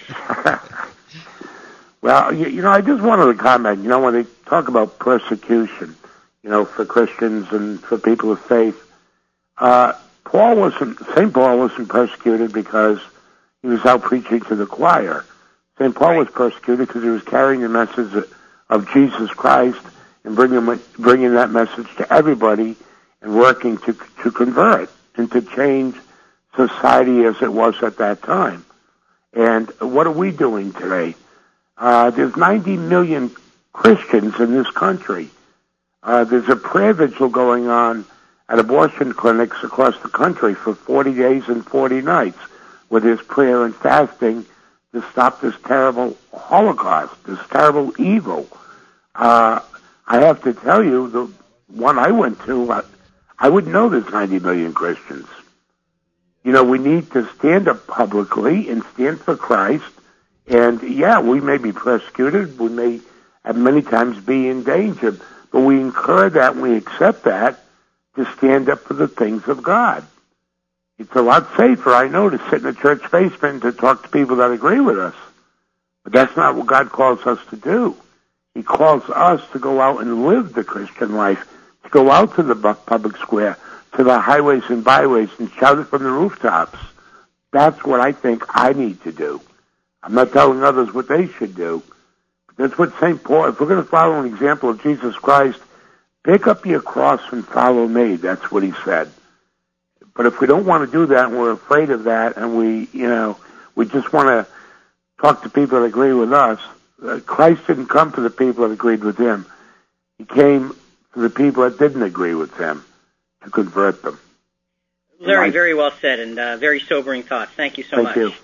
Well, you, you know, I just wanted to comment, you know, when they talk about persecution, you know, for Christians and for people of faith, uh, Paul wasn't, Saint Paul wasn't persecuted because he was out preaching to the choir. Saint Paul was persecuted because he was carrying the message of Jesus Christ and bringing, bringing that message to everybody and working to, to convert and to change society as it was at that time. And what are we doing today? Uh, there's ninety million Christians in this country. Uh, there's a prayer vigil going on at abortion clinics across the country for forty days and forty nights, where there's prayer and fasting to stop this terrible Holocaust, this terrible evil. Uh, I have to tell you, the one I went to, I, I wouldn't know there's ninety million Christians. You know, we need to stand up publicly and stand for Christ. And, yeah, we may be persecuted. We may at many times be in danger. But we incur that and we accept that to stand up for the things of God. It's a lot safer, I know, to sit in a church basement and to talk to people that agree with us. But that's not what God calls us to do. He calls us to go out and live the Christian life, to go out to the public square, to the highways and byways and shout it from the rooftops. That's what I think I need to do. I'm not telling others what they should do. But that's what Saint Paul, if we're going to follow an example of Jesus Christ, pick up your cross and follow me. That's what he said. But if we don't want to do that and we're afraid of that and we, you know, we just want to talk to people that agree with us, uh, Christ didn't come for the people that agreed with him. He came for the people that didn't agree with him to convert them. Larry, very well said, and uh, very sobering thoughts. Thank you so Thank much. you.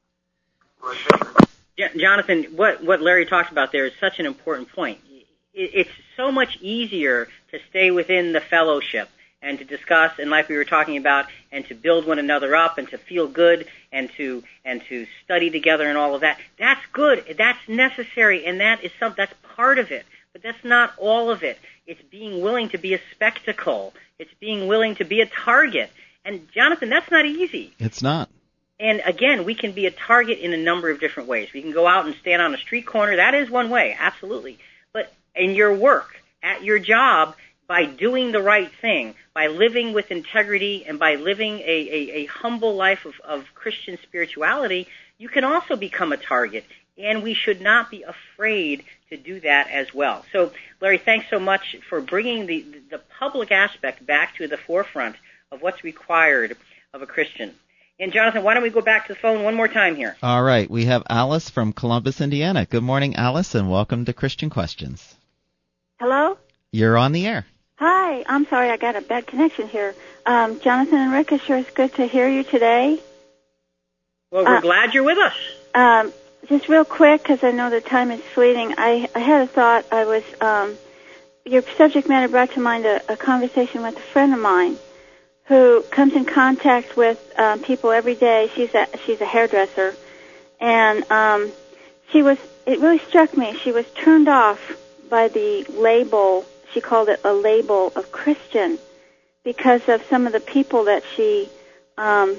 J- Jonathan, what, what Larry talked about there is such an important point. It, it's so much easier to stay within the fellowship and to discuss, and like we were talking about, and to build one another up, and to feel good, and to and to study together, and all of that. That's good. That's necessary, and that is some. That's part of it. But that's not all of it. It's being willing to be a spectacle. It's being willing to be a target. And Jonathan, that's not easy. It's not. And again, we can be a target in a number of different ways. We can go out and stand on a street corner. That is one way, absolutely. But in your work, at your job, by doing the right thing, by living with integrity and by living a, a, a humble life of, of Christian spirituality, you can also become a target. And we should not be afraid to do that as well. So, Larry, thanks so much for bringing the, the public aspect back to the forefront of what's required of a Christian. And, Jonathan, why don't we go back to the phone one more time here? All right. We have Alice from Columbus, Indiana. Good morning, Alice, and welcome to Christian Questions. Hello? You're on the air. Hi. I'm sorry, I got a bad connection here. Um, Jonathan and Rick, it sure is good to hear you today. Well, we're uh, glad you're with us. Um, just real quick, because I know the time is fleeting, I, I had a thought. I was, um, your subject matter brought to mind a, a conversation with a friend of mine who comes in contact with um, people every day. She's a she's a hairdresser, and um, she was. It really struck me. She was turned off by the label. She called it a label of Christian because of some of the people that she um,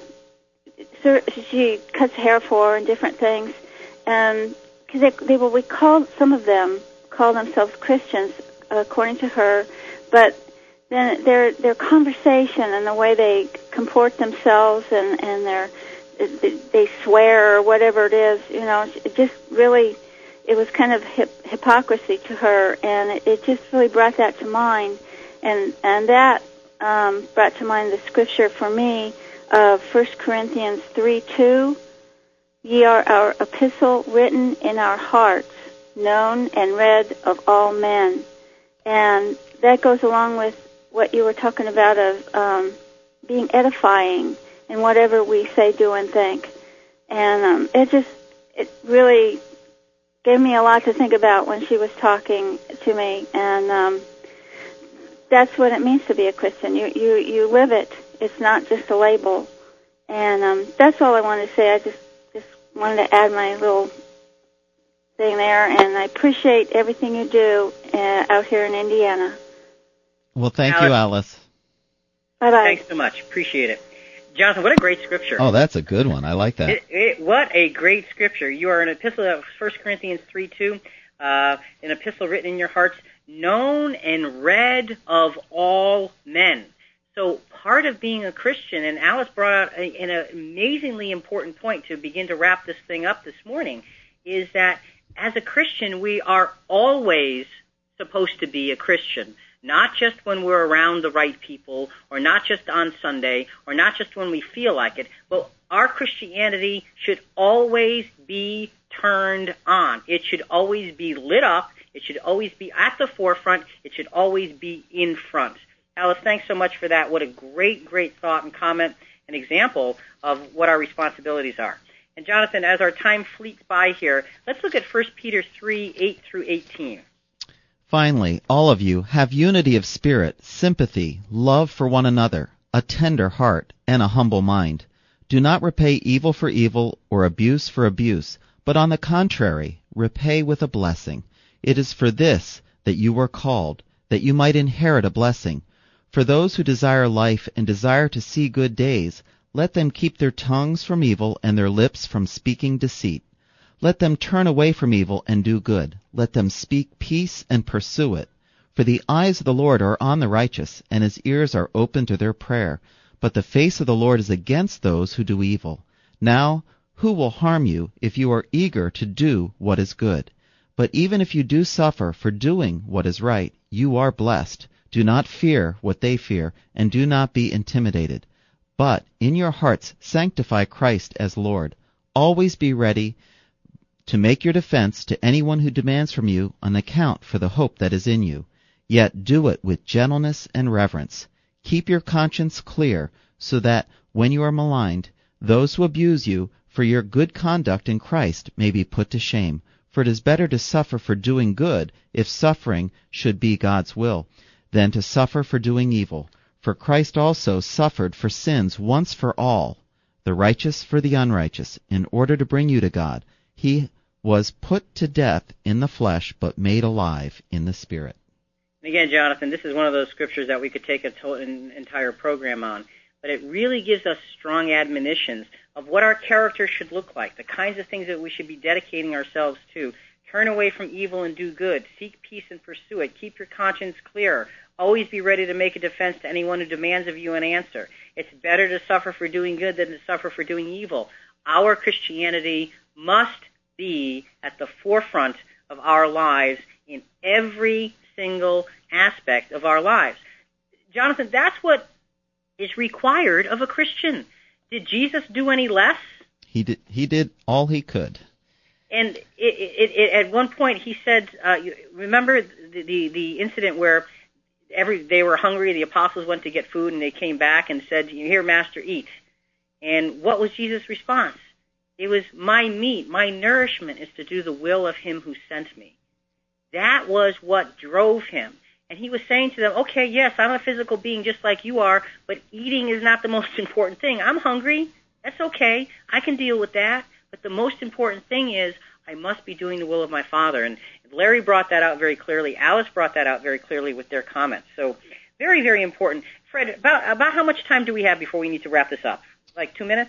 she cuts hair for and different things, and because they, they will we call some of them call themselves Christians according to her, but then their their conversation and the way they comport themselves and and their they swear or whatever it is, you know, it just really it was kind of hip, hypocrisy to her, and it, it just really brought that to mind, and and that um, brought to mind the scripture for me of First Corinthians three two. Ye are our epistle written in our hearts, known and read of all men, and that goes along with what you were talking about of um, being edifying in whatever we say, do, and think. And um, it just, it really gave me a lot to think about when she was talking to me, and um, that's what it means to be a Christian. You you you live it. It's not just a label, and um, that's all I wanted to say. I just just wanted to add my little thing there, and I appreciate everything you do uh, out here in Indiana. Well, thank Alice. you, Alice. Bye bye. Thanks so much. Appreciate it. Jonathan, what a great scripture. Oh, that's a good one. I like that. It, it, what a great scripture. You are an epistle of First Corinthians three two, uh, an epistle written in your hearts, known and read of all men. So part of being a Christian, and Alice brought out a, an amazingly important point to begin to wrap this thing up this morning, is that as a Christian, we are always supposed to be a Christian. Not just when we're around the right people, or not just on Sunday, or not just when we feel like it, but our Christianity should always be turned on. It should always be lit up. It should always be at the forefront. It should always be in front. Alice, thanks so much for that. What a great, great thought and comment and example of what our responsibilities are. And Jonathan, as our time fleets by here, let's look at First Peter three, eight through eighteen. Finally, all of you have unity of spirit, sympathy, love for one another, a tender heart, and a humble mind. Do not repay evil for evil or abuse for abuse, but on the contrary, repay with a blessing. It is for this that you were called, that you might inherit a blessing. For those who desire life and desire to see good days, let them keep their tongues from evil and their lips from speaking deceit. Let them turn away from evil and do good. Let them speak peace and pursue it. For the eyes of the Lord are on the righteous, and his ears are open to their prayer. But the face of the Lord is against those who do evil. Now, who will harm you if you are eager to do what is good? But even if you do suffer for doing what is right, you are blessed. Do not fear what they fear, and do not be intimidated. But in your hearts sanctify Christ as Lord. Always be ready to make your defense to anyone who demands from you an account for the hope that is in you. Yet do it with gentleness and reverence. Keep your conscience clear, so that when you are maligned, those who abuse you for your good conduct in Christ may be put to shame. For it is better to suffer for doing good, if suffering should be God's will, than to suffer for doing evil. For Christ also suffered for sins once for all, the righteous for the unrighteous, in order to bring you to God. He was put to death in the flesh, but made alive in the Spirit. And again, Jonathan, this is one of those scriptures that we could take a to- an entire program on, but it really gives us strong admonitions of what our character should look like, the kinds of things that we should be dedicating ourselves to. Turn away from evil and do good. Seek peace and pursue it. Keep your conscience clear. Always be ready to make a defense to anyone who demands of you an answer. It's better to suffer for doing good than to suffer for doing evil. Our Christianity must be at the forefront of our lives in every single aspect of our lives. Jonathan, that's what is required of a Christian. Did Jesus do any less? He did, he did all he could. And it, it, it, at one point he said, uh, remember the, the, the incident where every they were hungry, the apostles went to get food, and they came back and said, "Here, Master, eat." And what was Jesus' response? It was, "My meat, my nourishment is to do the will of him who sent me." That was what drove him. And he was saying to them, okay, yes, I'm a physical being just like you are, but eating is not the most important thing. I'm hungry. That's okay. I can deal with that. But the most important thing is I must be doing the will of my Father. And Larry brought that out very clearly. Alice brought that out very clearly with their comments. So very, very important. Fred, about, about how much time do we have before we need to wrap this up? Like two minutes?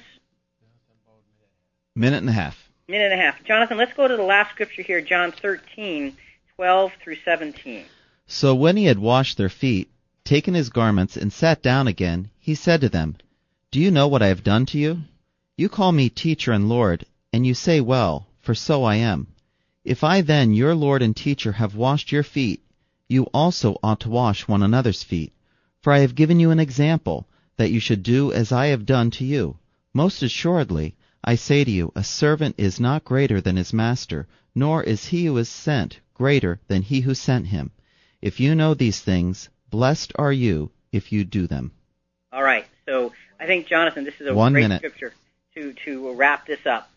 Minute and a half. Minute and a half. Jonathan, let's go to the last scripture here, John thirteen, twelve through seventeen. So when he had washed their feet, taken his garments, and sat down again, he said to them, "Do you know what I have done to you? You call me teacher and Lord, and you say well, for so I am. If I then, your Lord and teacher, have washed your feet, you also ought to wash one another's feet. For I have given you an example, that you should do as I have done to you. Most assuredly, I say to you, a servant is not greater than his master, nor is he who is sent greater than he who sent him. If you know these things, blessed are you if you do them." All right. So I think, Jonathan, this is a One great minute. scripture to, to wrap this up.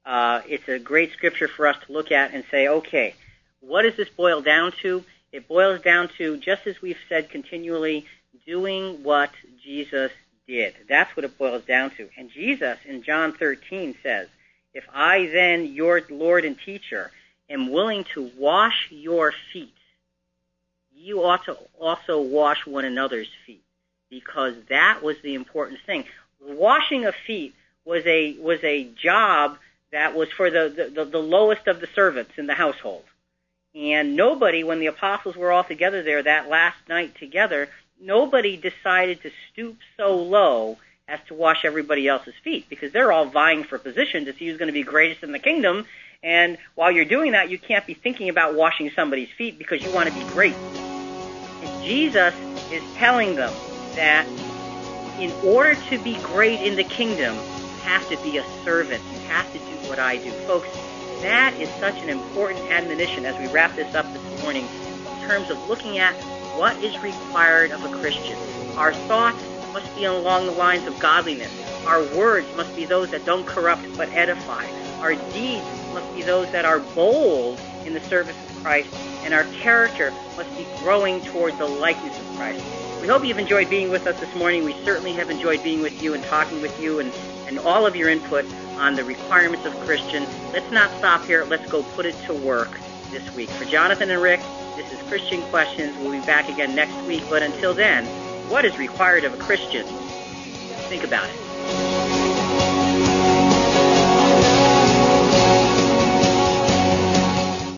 uh, it's a great scripture for us to look at and say, okay, what does this boil down to? It boils down to, just as we've said continually, doing what Jesus did. That's what it boils down to. And Jesus in John thirteen says, if I then, your Lord and teacher, am willing to wash your feet, you ought to also wash one another's feet, because that was the important thing. Washing of feet was a was a job that was for the, the, the lowest of the servants in the household. And nobody, when the apostles were all together there that last night together, nobody decided to stoop so low as to wash everybody else's feet, because they're all vying for position to see who's going to be greatest in the kingdom. And while you're doing that, you can't be thinking about washing somebody's feet because you want to be great. And Jesus is telling them that in order to be great in the kingdom, you have to be a servant. You have to do what I do. Folks, that is such an important admonition as we wrap this up this morning in terms of looking at what is required of a Christian. Our thoughts must be along the lines of godliness. Our words must be those that don't corrupt but edify. Our deeds must be those that are bold in the service of Christ, and our character must be growing toward the likeness of Christ. We hope you've enjoyed being with us this morning. We certainly have enjoyed being with you and talking with you and, and all of your input on the requirements of Christians. Let's not stop here. Let's go put it to work this week. For Jonathan and Rick, this is Christian Questions. We'll be back again next week. But until then, what is required of a Christian? Think about it.